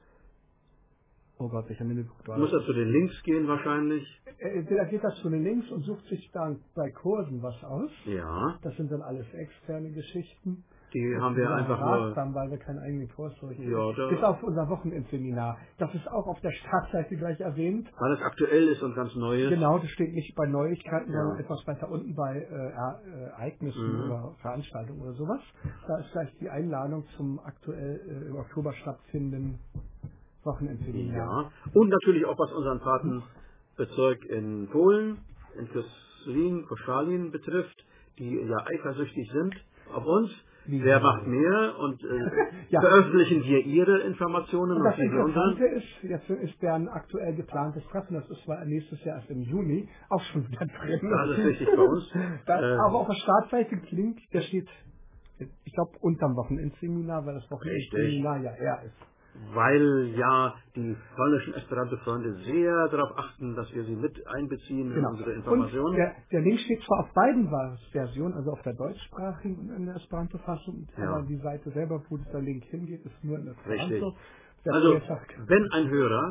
[SPEAKER 1] oh Gott, ich habe mir geguckt.
[SPEAKER 4] Muss er zu den Links gehen wahrscheinlich?
[SPEAKER 1] Entweder geht das zu den Links und sucht sich dann bei Kursen was aus.
[SPEAKER 4] Ja,
[SPEAKER 1] Das sind dann alles externe Geschichten.
[SPEAKER 4] die
[SPEAKER 1] Das
[SPEAKER 4] haben wir
[SPEAKER 1] ist
[SPEAKER 4] einfach nur...
[SPEAKER 1] ratsam, weil wir keinen eigenen Kurs durchführen.
[SPEAKER 4] Ja, da-
[SPEAKER 1] Bis auf unser Wochenendseminar. Das ist auch auf der Startseite gleich erwähnt.
[SPEAKER 4] Weil es aktuell ist und ganz neu ist.
[SPEAKER 1] Genau, das steht nicht bei Neuigkeiten,
[SPEAKER 4] Ja.
[SPEAKER 1] sondern etwas weiter unten bei äh, Er- äh, Ereignissen
[SPEAKER 4] Mhm.
[SPEAKER 1] oder Veranstaltungen oder sowas. Da ist gleich die Einladung zum aktuell äh, im Oktober stattfindenden Wochenendseminar.
[SPEAKER 4] Ja, und natürlich auch was unseren Patenbezirk in Polen, in Koszalin, Koszalin betrifft, die ja eifersüchtig sind auf uns.
[SPEAKER 1] Wie
[SPEAKER 4] Wer
[SPEAKER 1] so.
[SPEAKER 4] macht mehr und äh,
[SPEAKER 1] Ja.
[SPEAKER 4] veröffentlichen wir ihre Informationen
[SPEAKER 1] Und
[SPEAKER 4] und
[SPEAKER 1] das
[SPEAKER 4] wir
[SPEAKER 1] Interessante
[SPEAKER 4] unseren?
[SPEAKER 1] ist, jetzt ist deren aktuell geplantes Treffen, das ist zwar nächstes Jahr erst im Juni, auch schon wieder drin.
[SPEAKER 4] Das ist richtig bei uns.
[SPEAKER 1] Das,
[SPEAKER 4] Äh,
[SPEAKER 1] aber auf der Startseite klingt, der steht, ich glaube, unterm Wochenendseminar, weil das Wochenendseminar ja eher ist.
[SPEAKER 4] Weil ja die polnischen Esperanto-Freunde sehr darauf achten, dass wir sie mit einbeziehen in
[SPEAKER 1] Genau.
[SPEAKER 4] unsere
[SPEAKER 1] Und
[SPEAKER 4] Informationen.
[SPEAKER 1] der, der Link steht zwar auf beiden Versionen, also auf der deutschsprachigen und in der Esperanto-Fassung,
[SPEAKER 4] Ja.
[SPEAKER 1] aber die Seite selber, wo der Link hingeht, ist nur in der
[SPEAKER 4] Richtig.
[SPEAKER 1] Esperanto. Der
[SPEAKER 4] Also,
[SPEAKER 1] Feiertag-
[SPEAKER 4] wenn ein Hörer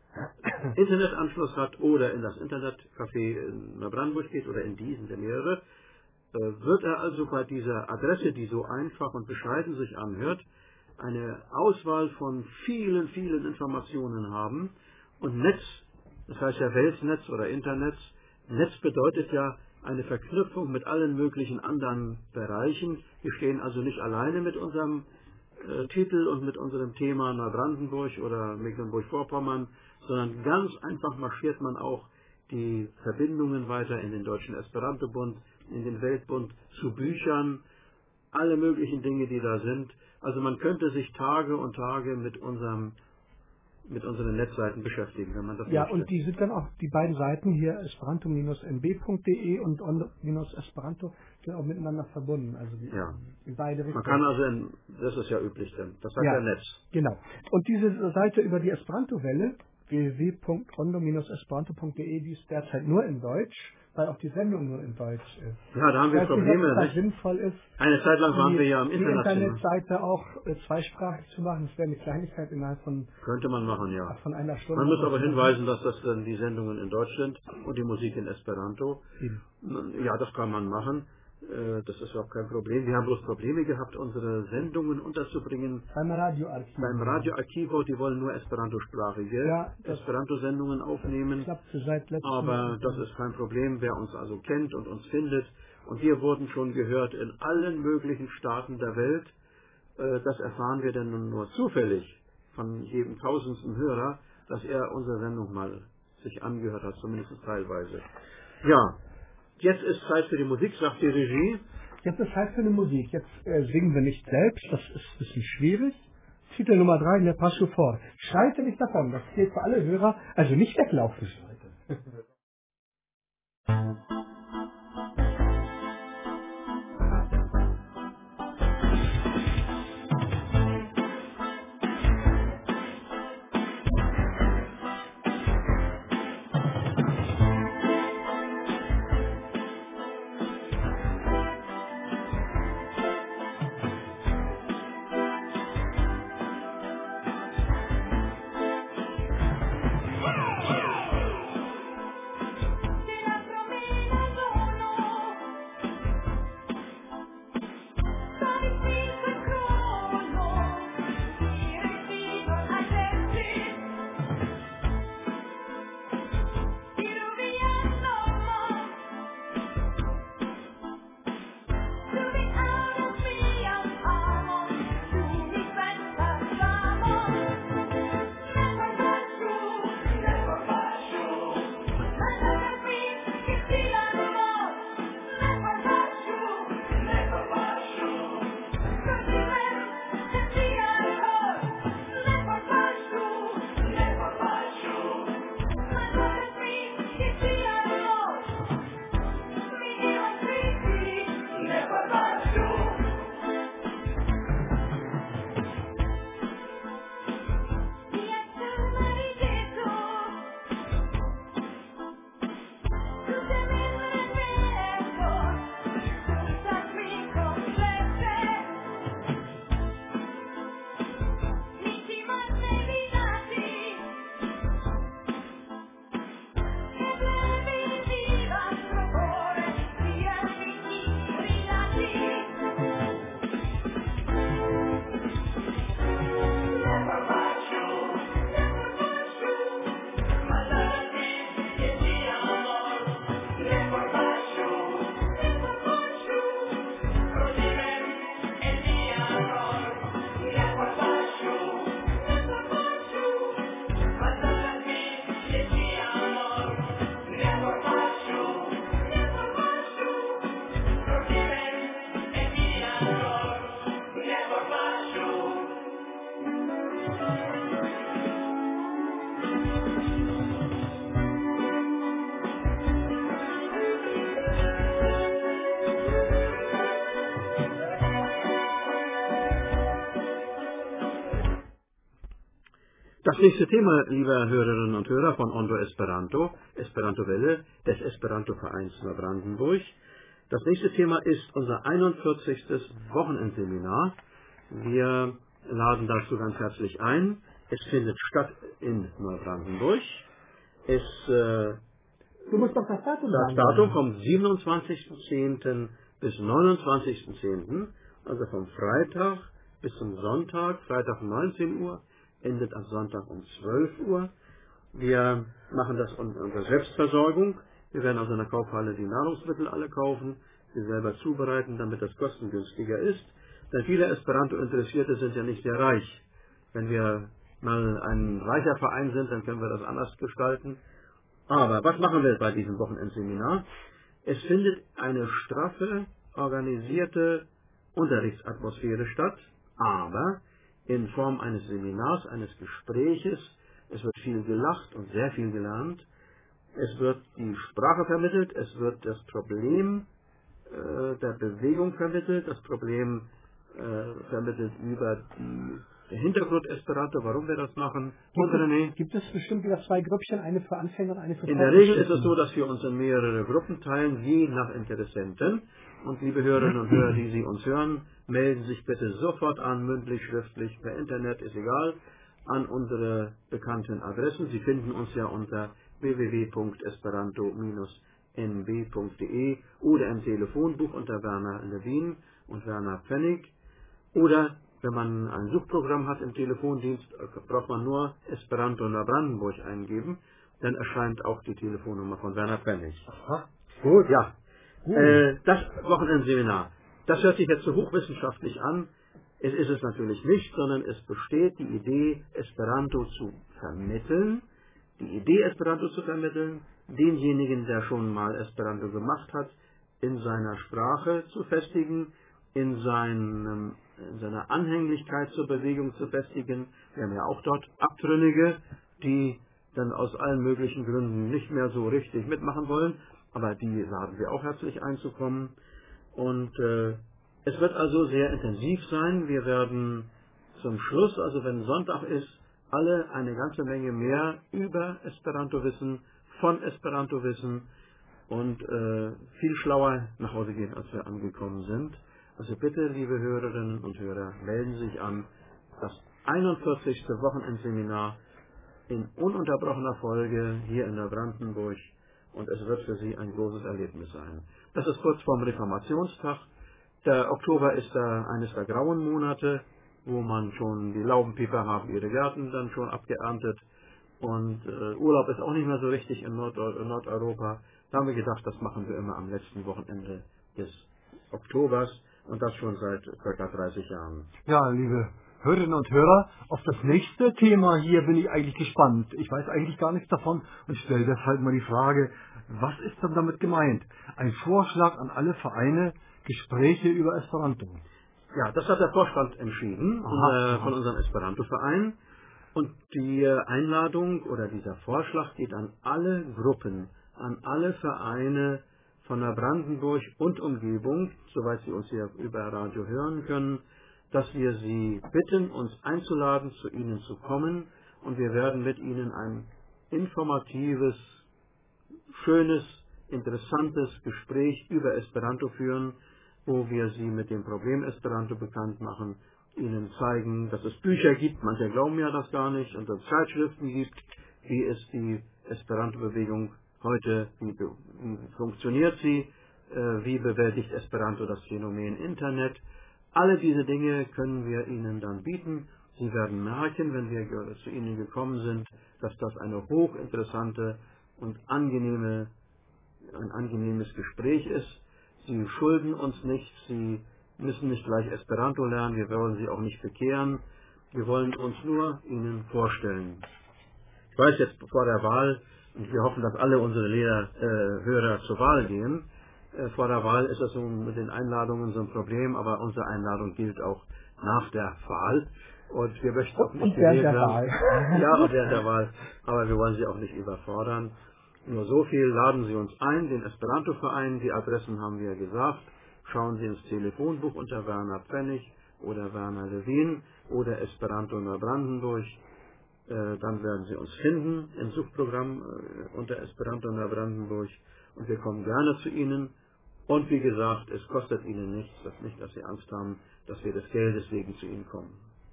[SPEAKER 4] Internetanschluss hat oder in das Internetcafé in Neubrandenburg geht oder in diesen, der mehrere, äh, wird er also bei dieser Adresse, die so einfach und bescheiden sich anhört, eine Auswahl von vielen, vielen Informationen haben. Und Netz, das heißt ja Weltnetz oder Internet, Netz bedeutet ja eine Verknüpfung mit allen möglichen anderen Bereichen. Wir stehen also nicht alleine mit unserem äh, Titel und mit unserem Thema Neubrandenburg oder Mecklenburg-Vorpommern, sondern ganz einfach marschiert man auch die Verbindungen weiter in den Deutschen Esperanto-Bund, in den Weltbund, zu Büchern, alle möglichen Dinge, die da sind. Also man könnte sich Tage und Tage mit unserem mit unseren Netzseiten beschäftigen, wenn man das
[SPEAKER 1] Ja,
[SPEAKER 4] möchte.
[SPEAKER 1] und die sind dann auch, die beiden Seiten hier, esperanto Bindestrich n b punkt d e und on-esperanto, sind auch miteinander verbunden. Also die,
[SPEAKER 4] Ja.
[SPEAKER 1] in beide Richtungen.
[SPEAKER 4] Man kann also, in, das ist ja üblich dann, das sagt
[SPEAKER 1] Ja.
[SPEAKER 4] der Netz.
[SPEAKER 1] Genau. Und diese Seite über die Esperanto-Welle, w w w punkt ondo Bindestrich esperanto punkt d e, die ist derzeit nur in Deutsch, weil auch die Sendung nur in Deutsch ist.
[SPEAKER 4] Ja, da haben wir
[SPEAKER 1] Ich weiß nicht,
[SPEAKER 4] Probleme.
[SPEAKER 1] ob es da
[SPEAKER 4] Nicht?
[SPEAKER 1] sinnvoll ist,
[SPEAKER 4] Eine Zeit lang waren
[SPEAKER 1] die,
[SPEAKER 4] wir ja im
[SPEAKER 1] die
[SPEAKER 4] Internationalen.
[SPEAKER 1] Internetseite auch äh, zweisprachig zu machen. Das wäre eine Kleinigkeit innerhalb von,
[SPEAKER 4] Könnte man machen, ja.
[SPEAKER 1] von einer Stunde.
[SPEAKER 4] Man muss aber
[SPEAKER 1] Das-
[SPEAKER 4] hinweisen, dass das dann die Sendungen in Deutsch sind und die Musik in Esperanto.
[SPEAKER 1] Eben.
[SPEAKER 4] Ja, das kann man machen. Äh, Das ist überhaupt kein Problem. Wir haben bloß Probleme gehabt, unsere Sendungen unterzubringen.
[SPEAKER 1] Beim Radioarchiv.
[SPEAKER 4] Beim Radio Archivo, die wollen nur esperantosprachige
[SPEAKER 1] Ja, das-
[SPEAKER 4] Esperanto-Sendungen aufnehmen.
[SPEAKER 1] Klappte seit letztem
[SPEAKER 4] Aber das ist kein Problem, wer uns also kennt und uns findet. Und wir wurden schon gehört in allen möglichen Staaten der Welt. Äh, Das erfahren wir denn nun nur zufällig von jedem tausendsten Hörer, dass er unsere Sendung mal sich angehört hat, zumindest teilweise. Ja, jetzt ist Zeit für die Musik, sagt die Regie.
[SPEAKER 1] Jetzt ist Zeit für eine Musik. Jetzt äh, singen wir nicht selbst, das ist ein bisschen schwierig. Titel Nummer drei, Ne pas fort. Schreite nicht davon, das gilt für alle Hörer, also nicht weglaufen.
[SPEAKER 4] Das nächste Thema, liebe Hörerinnen und Hörer von Ondo Esperanto, Esperanto-Welle des Esperanto-Vereins Neubrandenburg. Das nächste Thema ist unser einundvierzigstes Wochenendseminar. Wir laden dazu ganz herzlich ein. Es findet statt in Neubrandenburg. Es, äh,
[SPEAKER 1] Du musst doch das Datum
[SPEAKER 4] das
[SPEAKER 1] sagen.
[SPEAKER 4] Datum vom siebenundzwanzigsten zehnten bis neunundzwanzigsten zehnten, also vom Freitag bis zum Sonntag, Freitag um neunzehn Uhr, endet am Sonntag um zwölf Uhr. Wir machen das unter Selbstversorgung. Wir werden aus einer Kaufhalle die Nahrungsmittel alle kaufen, sie selber zubereiten, damit das kostengünstiger ist. Denn viele Esperanto-Interessierte sind ja nicht sehr reich. Wenn wir mal ein reicher Verein sind, dann können wir das anders gestalten. Aber was machen wir bei diesem Wochenendseminar? Es findet eine straffe, organisierte Unterrichtsatmosphäre statt, aber in Form eines Seminars, eines Gespräches. Es wird viel gelacht und sehr viel gelernt. Es wird die Sprache vermittelt, es wird das Problem äh, der Bewegung vermittelt, das Problem äh, vermittelt über die, den Hintergrund Esperanto, warum wir das machen. Und René?
[SPEAKER 1] Gibt es bestimmt wieder zwei Grüppchen, eine für Anfänger und eine für
[SPEAKER 4] In der Regel ist es so, dass wir uns in mehrere Gruppen teilen, je nach Interessenten. Und liebe Hörerinnen und Hörer, die Sie uns hören, melden sich bitte sofort an, mündlich, schriftlich, per Internet, ist egal, an unsere bekannten Adressen. Sie finden uns ja unter w w w punkt esperanto Bindestrich n b punkt d e oder im Telefonbuch unter Werner Lewin und Werner Pfennig. Oder wenn man ein Suchprogramm hat im Telefondienst, braucht man nur Esperanto Neubrandenburg eingeben, dann erscheint auch die Telefonnummer von Werner Pfennig.
[SPEAKER 1] Aha, gut.
[SPEAKER 4] Ja, äh, das Wochenendseminar, das hört sich jetzt so hochwissenschaftlich an. Es ist es natürlich nicht, sondern es besteht die Idee, Esperanto zu vermitteln, die Idee, Esperanto zu vermitteln, denjenigen, der schon mal Esperanto gemacht hat, in seiner Sprache zu festigen, in, seinem, in seiner Anhänglichkeit zur Bewegung zu festigen. Wir haben ja auch dort Abtrünnige, die dann aus allen möglichen Gründen nicht mehr so richtig mitmachen wollen. aber die laden wir auch herzlich einzukommen. Und äh, es wird also sehr intensiv sein. Wir werden zum Schluss, also wenn Sonntag ist, alle eine ganze Menge mehr über Esperanto wissen, von Esperanto wissen und äh, viel schlauer nach Hause gehen, als wir angekommen sind. Also bitte, liebe Hörerinnen und Hörer, melden Sie sich an. Das einundvierzigste Wochenendseminar in ununterbrochener Folge hier in Neubrandenburg, und es wird für Sie ein großes Erlebnis sein. Das ist kurz vorm Reformationstag. Der Oktober ist da eines der grauen Monate, wo man schon, die Laubenpieper haben ihre Gärten dann schon abgeerntet und äh, Urlaub ist auch nicht mehr so richtig in, Nord in Nordeuropa. Da haben wir gedacht, das machen wir immer am letzten Wochenende des Oktobers und das schon seit ca. dreißig Jahren.
[SPEAKER 3] Ja, liebe Hörerinnen und Hörer, auf das nächste Thema hier bin ich eigentlich gespannt. Ich weiß eigentlich gar nichts davon und stelle deshalb mal die Frage, was ist denn damit gemeint? Ein Vorschlag an alle Vereine, Gespräche über Esperanto.
[SPEAKER 4] Ja, das hat der Vorstand entschieden
[SPEAKER 3] Aha,
[SPEAKER 4] äh, von unserem Esperanto-Verein. Und die Einladung oder dieser Vorschlag geht an alle Gruppen, an alle Vereine von Neubrandenburg und Umgebung, soweit Sie uns hier über Radio hören können, dass wir Sie bitten, uns einzuladen, zu Ihnen zu kommen. Und wir werden mit Ihnen ein informatives, schönes, interessantes Gespräch über Esperanto führen, wo wir Sie mit dem Problem Esperanto bekannt machen, Ihnen zeigen, dass es Bücher gibt, manche glauben ja das gar nicht, und dass es Zeitschriften gibt, wie ist die Esperanto-Bewegung heute, wie, wie funktioniert sie, äh, wie bewältigt Esperanto das Phänomen Internet. Alle diese Dinge können wir Ihnen dann bieten. Sie werden merken, wenn wir zu Ihnen gekommen sind, dass das eine hochinteressante und angenehme, ein angenehmes Gespräch ist. Sie schulden uns nichts, Sie müssen nicht gleich Esperanto lernen, wir wollen Sie auch nicht bekehren. Wir wollen uns nur Ihnen vorstellen. Ich weiß jetzt vor der Wahl, und wir hoffen, dass alle unsere Lehrer, äh, Hörer zur Wahl gehen, äh, vor der Wahl ist das so mit den Einladungen so ein Problem, aber unsere Einladung gilt auch nach der Wahl. Und wir möchten auch nicht gewählt werden. Ja, auch während der Wahl. Aber wir wollen Sie auch nicht überfordern. Nur so viel, laden Sie uns ein, den Esperanto-Verein, die Adressen haben wir gesagt. Schauen Sie ins Telefonbuch unter Werner Pfennig oder Werner Lewin oder Esperanto Neubrandenburg. Äh, dann werden Sie uns finden im Suchprogramm äh, unter Esperanto Neubrandenburg und wir kommen gerne zu Ihnen. Und wie gesagt, es kostet Ihnen nichts, dass nicht, dass Sie Angst haben, dass wir des Geldes wegen zu Ihnen kommen.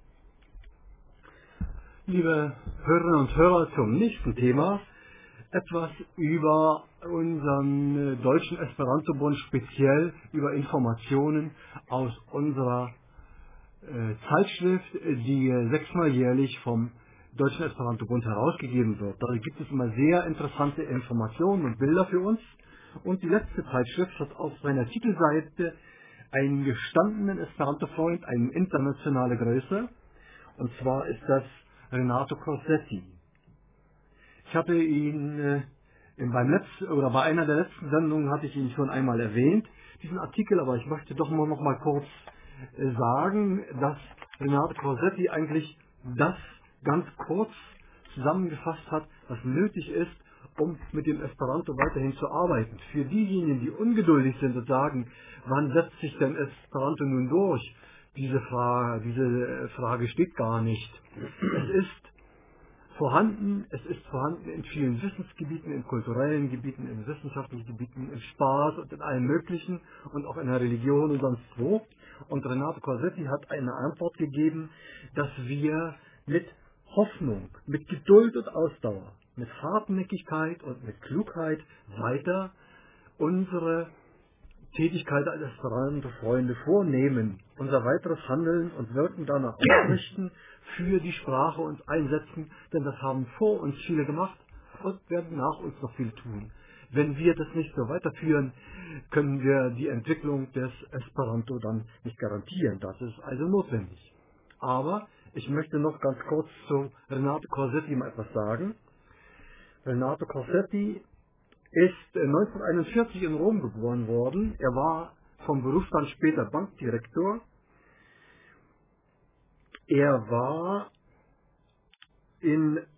[SPEAKER 3] Liebe Hörerinnen und Hörer, zum nächsten Thema. Etwas über unseren deutschen Esperanto-Bund, speziell über Informationen aus unserer äh, Zeitschrift, die sechsmal jährlich vom Deutschen Esperanto-Bund herausgegeben wird. Da gibt es immer sehr interessante Informationen und Bilder für uns. Und die letzte Zeitschrift hat auf seiner Titelseite einen gestandenen Esperanto-Freund, eine internationale Größe. Und zwar ist das Renato Corsetti. Ich hatte ihn äh, beim letzten oder bei einer der letzten Sendungen hatte ich ihn schon einmal erwähnt, diesen Artikel, aber ich möchte doch nur noch mal kurz äh, sagen, dass Renato Corsetti eigentlich das ganz kurz zusammengefasst hat, was nötig ist, um mit dem Esperanto weiterhin zu arbeiten. Für diejenigen, die ungeduldig sind und sagen, wann setzt sich denn Esperanto nun durch? Diese Frage, diese Frage steht gar nicht. Es ist vorhanden, es ist vorhanden in vielen Wissensgebieten, in kulturellen Gebieten, in wissenschaftlichen Gebieten, im Spaß und in allem Möglichen und auch in der Religion und sonst wo. Und Renato Corsetti hat eine Antwort gegeben, dass wir mit Hoffnung, mit Geduld und Ausdauer, mit Hartnäckigkeit und mit Klugheit weiter unsere Tätigkeit als Esperanto-Freunde vornehmen, unser weiteres Handeln und Wirken danach ausrichten, für die Sprache uns einsetzen, denn das haben vor uns viele gemacht und werden nach uns noch viel tun. Wenn wir das nicht so weiterführen, können wir die Entwicklung des Esperanto dann nicht garantieren. Das ist also notwendig. Aber ich möchte noch ganz kurz zu Renato Corsetti mal etwas sagen. Renato Corsetti ist neunzehnhunderteinundvierzig in Rom geboren worden. Er war vom Beruf dann später Bankdirektor. Er war in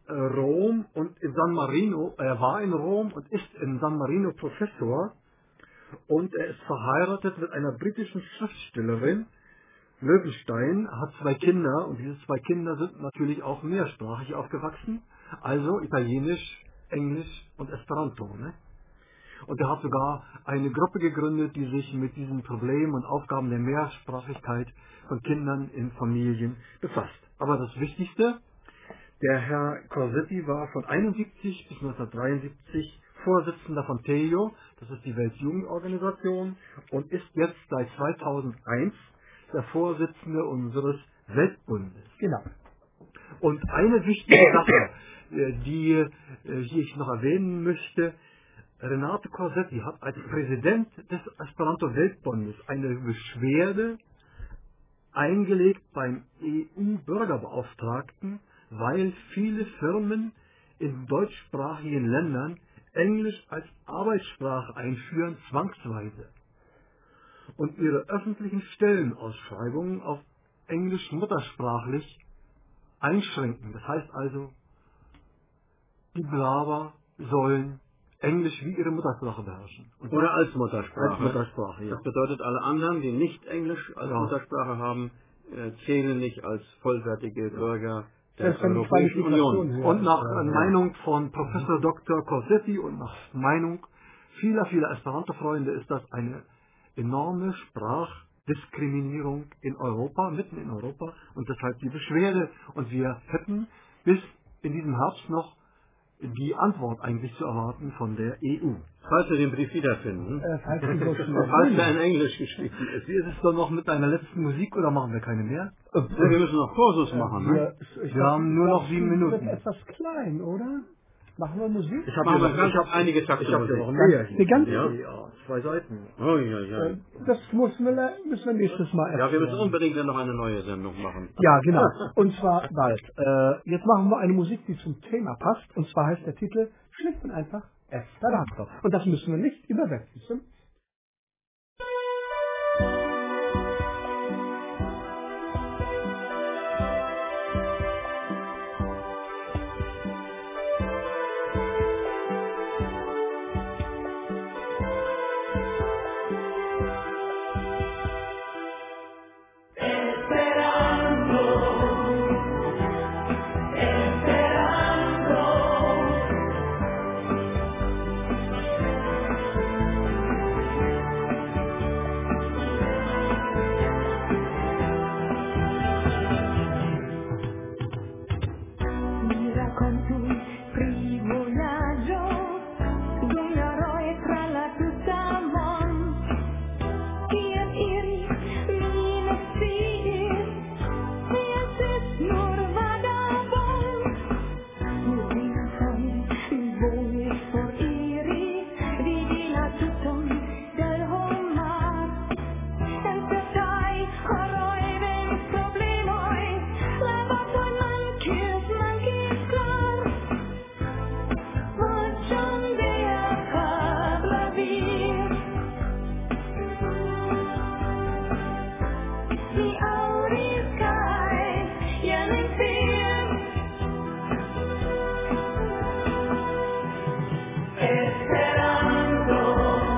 [SPEAKER 3] äh, Rom und in San Marino, er war in Rom und ist in San Marino Professor und er ist verheiratet mit einer britischen Schriftstellerin, Löwenstein, hat zwei Kinder und diese zwei Kinder sind natürlich auch mehrsprachig aufgewachsen, also Italienisch, Englisch und Esperanto. Ne? Und er hat sogar eine Gruppe gegründet, die sich mit diesen Problemen und Aufgaben der Mehrsprachigkeit von Kindern in Familien befasst. Aber das Wichtigste, der Herr Corsetti war von einundsiebzig bis neunzehnhundertdreiundsiebzig Vorsitzender von T E O, das ist die Weltjugendorganisation, und ist jetzt seit zweitausendeins der Vorsitzende unseres Weltbundes.
[SPEAKER 1] Genau.
[SPEAKER 3] Und eine wichtige Sache, die hier ich noch erwähnen möchte, Renato Corsetti hat als Präsident des Esperanto-Weltbundes eine Beschwerde eingelegt beim E U-Bürgerbeauftragten, weil viele Firmen in deutschsprachigen Ländern Englisch als Arbeitssprache einführen, zwangsweise, und ihre öffentlichen Stellenausschreibungen auf Englisch muttersprachlich einschränken. Das heißt also, die Bewerber sollen Englisch wie ihre Muttersprache beherrschen. Und
[SPEAKER 4] Oder als Muttersprache.
[SPEAKER 3] Als Muttersprache, ja.
[SPEAKER 4] Das bedeutet, alle anderen, die nicht Englisch als
[SPEAKER 3] Ja.
[SPEAKER 4] Muttersprache haben, äh, zählen nicht als vollwertige Bürger der
[SPEAKER 1] Selbst wenn die
[SPEAKER 4] Europäischen
[SPEAKER 1] Qualifikation
[SPEAKER 4] Union.
[SPEAKER 1] höher
[SPEAKER 3] Und nach
[SPEAKER 1] ist,
[SPEAKER 3] äh,
[SPEAKER 1] ja.
[SPEAKER 3] Meinung von Professor Doktor Corsetti und nach Meinung vieler, vieler Esperanto-Freunde ist das eine enorme Sprachdiskriminierung in Europa, mitten in Europa, und deshalb die Beschwerde. Und wir hätten bis in diesem Herbst noch die Antwort eigentlich zu erwarten von der E U.
[SPEAKER 4] Falls wir den Brief wiederfinden,
[SPEAKER 1] Äh, falls die so schnell
[SPEAKER 4] falls
[SPEAKER 1] sind.
[SPEAKER 4] er in Englisch geschrieben ist.
[SPEAKER 3] Wie ist es doch noch mit deiner letzten Musik oder machen wir keine mehr?
[SPEAKER 4] Ja, wir müssen noch Kursus machen, ne?
[SPEAKER 1] Wir, ich
[SPEAKER 3] Wir
[SPEAKER 1] glaub,
[SPEAKER 3] haben nur
[SPEAKER 1] glaub,
[SPEAKER 3] noch sieben
[SPEAKER 1] es
[SPEAKER 3] Minuten.
[SPEAKER 1] wird etwas klein, oder? Machen wir Musik?
[SPEAKER 3] Ich habe
[SPEAKER 4] Machen wir
[SPEAKER 3] hier
[SPEAKER 4] ganz
[SPEAKER 3] noch, ich hab,
[SPEAKER 4] einige
[SPEAKER 3] ich hab
[SPEAKER 4] Takte
[SPEAKER 3] hier
[SPEAKER 4] Musik.
[SPEAKER 3] noch mehr.
[SPEAKER 1] Eine ganze?
[SPEAKER 3] Ja, ja, zwei Seiten.
[SPEAKER 4] Oh, ja, ja.
[SPEAKER 1] Äh, Das müssen wir, le- müssen wir nächstes Mal
[SPEAKER 4] Ja, wir müssen
[SPEAKER 1] erklären.
[SPEAKER 4] unbedingt dann noch eine neue Sendung machen.
[SPEAKER 1] Ja, genau. Und zwar bald. Äh, jetzt machen wir eine Musik, die zum Thema passt. Und zwar heißt der Titel schlicht und einfach Esperanto. Und das müssen wir nicht übersetzen. Stimmt?
[SPEAKER 5] Mi racconti un primo viaggio d'un eroe tra la tutta mon Hier iri mine stier Es ist nur vagabond Mit dina sogni wo ich vor iri Vidi la tutton del homar En certai horoi ven problemoi La vapor manches manches klar Facciam dea habla vir Mi auris kai Jenem fear Esperanto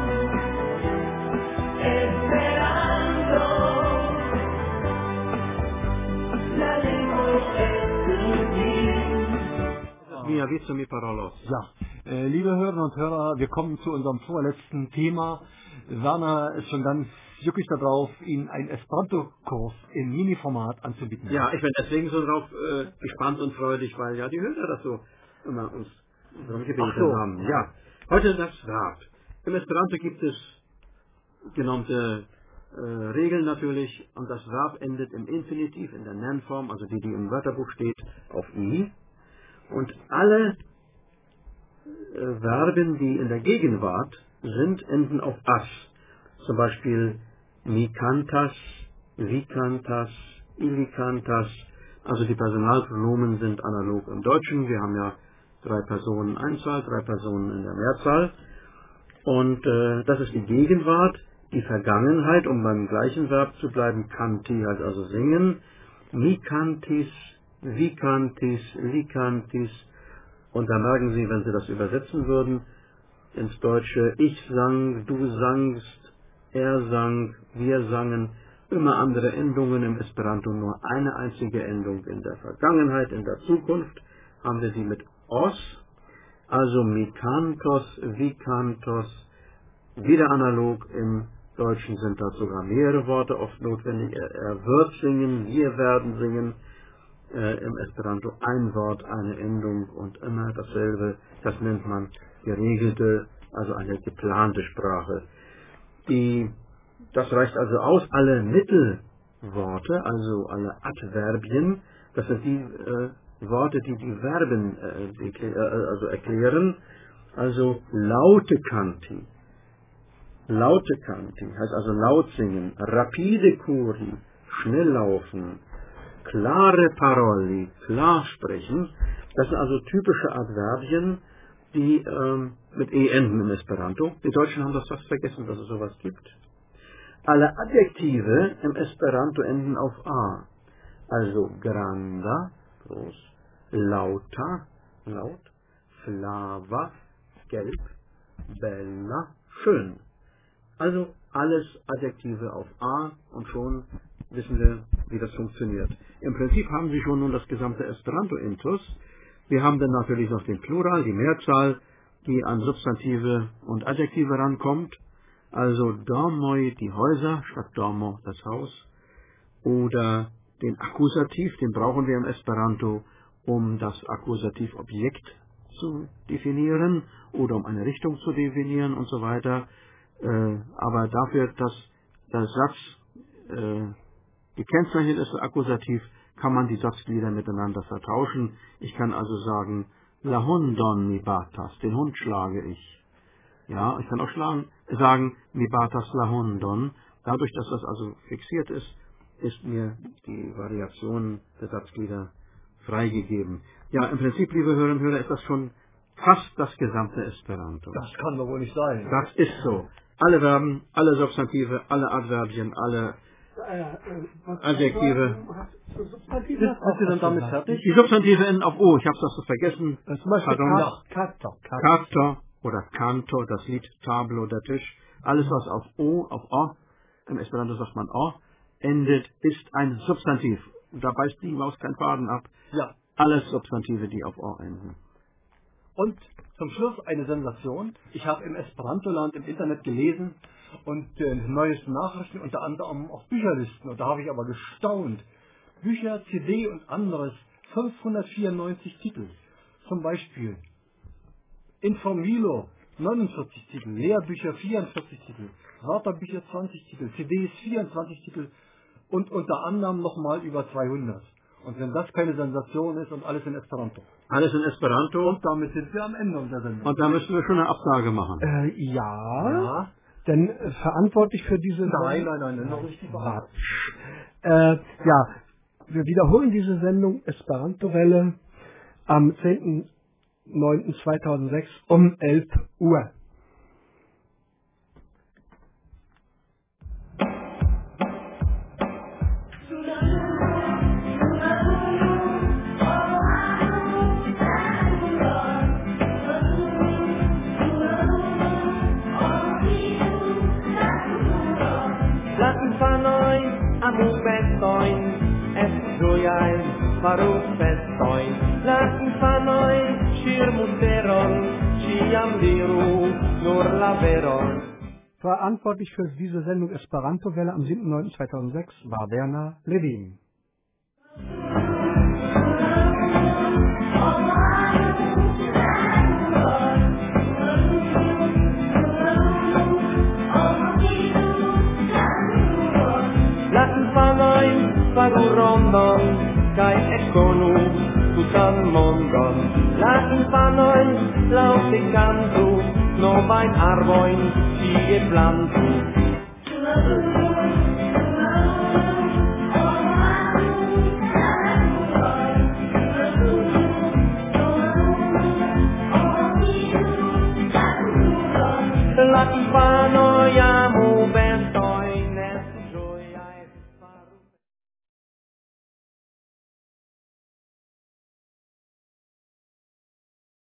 [SPEAKER 5] Esperanto La lingua es
[SPEAKER 4] Mia vice mi parolos.
[SPEAKER 3] Ja, äh, liebe Hörerinnen und Hörer, wir kommen zu unserem vorletzten Thema. Werner ist schon ganz juckig darauf, Ihnen einen Esperanto-Kurs im Mini-Format anzubieten.
[SPEAKER 4] Ja, ich bin deswegen so drauf äh, gespannt und freudig, weil ja die Hörer das so immer uns darum gebeten
[SPEAKER 3] Ach so.
[SPEAKER 4] haben. Ja, heute das Verb. Im Esperanto gibt es genommene äh, Regeln natürlich und das Verb endet im Infinitiv, in der Nennform, also die, die im Wörterbuch steht, auf I. Und alle äh, Verben, die in der Gegenwart sind, enden auf as. Zum Beispiel mi cantas, vi cantas, illi cantas. Also die Personalpronomen sind analog im Deutschen. Wir haben ja drei Personen Einzahl, drei Personen in der Mehrzahl. Und äh, das ist die Gegenwart. Die Vergangenheit, um beim gleichen Verb zu bleiben, canti heißt also singen. Mi cantis, vi cantis, li cantis, Und da merken Sie, wenn Sie das übersetzen würden ins Deutsche, ich sang, du sangst, er sang, wir sangen, immer andere Endungen im Esperanto, nur eine einzige Endung in der Vergangenheit, in der Zukunft haben wir sie mit os, also mi cantos, vi cantos, wieder analog. Im Deutschen sind da sogar mehrere Worte oft notwendig. Er, er wird singen, wir werden singen. Äh, Im Esperanto ein Wort, eine Endung und immer dasselbe. Das nennt man geregelte, also eine geplante Sprache. Die, das reicht also aus. Alle Mittelworte, also alle Adverbien, das sind die äh, Worte, die die Verben äh, die, äh, also erklären. Also laute Canti. Laute Canti heißt also laut singen. Rapide curi, schnell laufen. Klare Paroli, klar sprechen. Das sind also typische Adverbien, die ähm, mit E enden im Esperanto. Die Deutschen haben das fast vergessen, dass es sowas gibt. Alle Adjektive im Esperanto enden auf A. Also granda, groß, lauta, laut, flava, gelb, bella, schön. Also alles Adjektive auf A und schon wissen wir, wie das funktioniert. Im Prinzip haben Sie schon nun das gesamte Esperanto-Intus. Wir haben dann natürlich noch den Plural, die Mehrzahl, die an Substantive und Adjektive rankommt. Also domoi, die Häuser, statt domo, das Haus. Oder den Akkusativ, den brauchen wir im Esperanto, um das Akkusativobjekt zu definieren oder um eine Richtung zu definieren und so weiter. Äh, aber dafür, dass der Satz äh, gekennzeichnet ist, der Akkusativ, kann man die Satzglieder miteinander vertauschen. Ich kann also sagen, la hundon mi batas, den Hund schlage ich. Ja, ich kann auch schlagen, sagen, mi batas la hundon. Dadurch, dass das also fixiert ist, ist mir die Variation der Satzglieder freigegeben. Ja, im Prinzip, liebe Hörerinnen und Hörer, ist das schon fast das gesamte Esperanto.
[SPEAKER 3] Das kann doch wohl nicht sein.
[SPEAKER 4] Das ist so. Alle Verben, alle Substantive, alle Adverbien, alle Adjektive.
[SPEAKER 3] Sind, sind Sie dann damit fertig?
[SPEAKER 4] Die Substantive enden auf O. Ich habe das so vergessen.
[SPEAKER 3] Äh, Zum Beispiel
[SPEAKER 4] Pardon.
[SPEAKER 3] Kato.
[SPEAKER 4] Kato oder Canto, das Lied, Tableau, der Tisch. Alles, was auf O, auf O, im Esperanto sagt man O, endet, ist ein Substantiv. Da beißt die Maus keinen Faden ab.
[SPEAKER 3] Ja.
[SPEAKER 4] Alles Substantive, die auf O enden.
[SPEAKER 3] Und zum Schluss eine Sensation. Ich habe im Esperanto-Land im Internet gelesen und äh, neuesten Nachrichten, unter anderem auf Bücherlisten. Und da habe ich aber gestaunt. Bücher, C D und anderes, fünfhundertvierundneunzig Titel. Zum Beispiel Informilo, neunundvierzig Titel, Lehrbücher, vierundvierzig Titel, Wörterbücher, zwanzig Titel, C Ds, vierundzwanzig Titel und unter anderem nochmal über zweihundert. Und wenn das keine Sensation ist und alles in Esperanto.
[SPEAKER 4] Alles in Esperanto.
[SPEAKER 3] Und damit sind wir am Ende unserer Sendung.
[SPEAKER 4] Und da müssen wir schon eine Absage machen.
[SPEAKER 1] Äh, ja,
[SPEAKER 3] Ja.
[SPEAKER 1] denn äh, verantwortlich für diese...
[SPEAKER 3] Nein, nein, nein, nein, noch nicht die Wahrheit.
[SPEAKER 1] Äh, ja, wir wiederholen diese Sendung Esperanto-Welle am zehnten neunten zweitausendsechs um elf Uhr.
[SPEAKER 2] Latin fa noi amo festoin, es gioiain faru festoin. Latin fa noi shir muteron, ciam diru nur la veron.
[SPEAKER 1] Verantwortlich für diese Sendung Esperanto-Welle am siebten neunten zweitausendsechs war Werner Levin.
[SPEAKER 2] Latin fa noi faru rondon, kai ekonu tutan mondon. Latin fa noi laute cantu, no vain arvoin, tie plantu.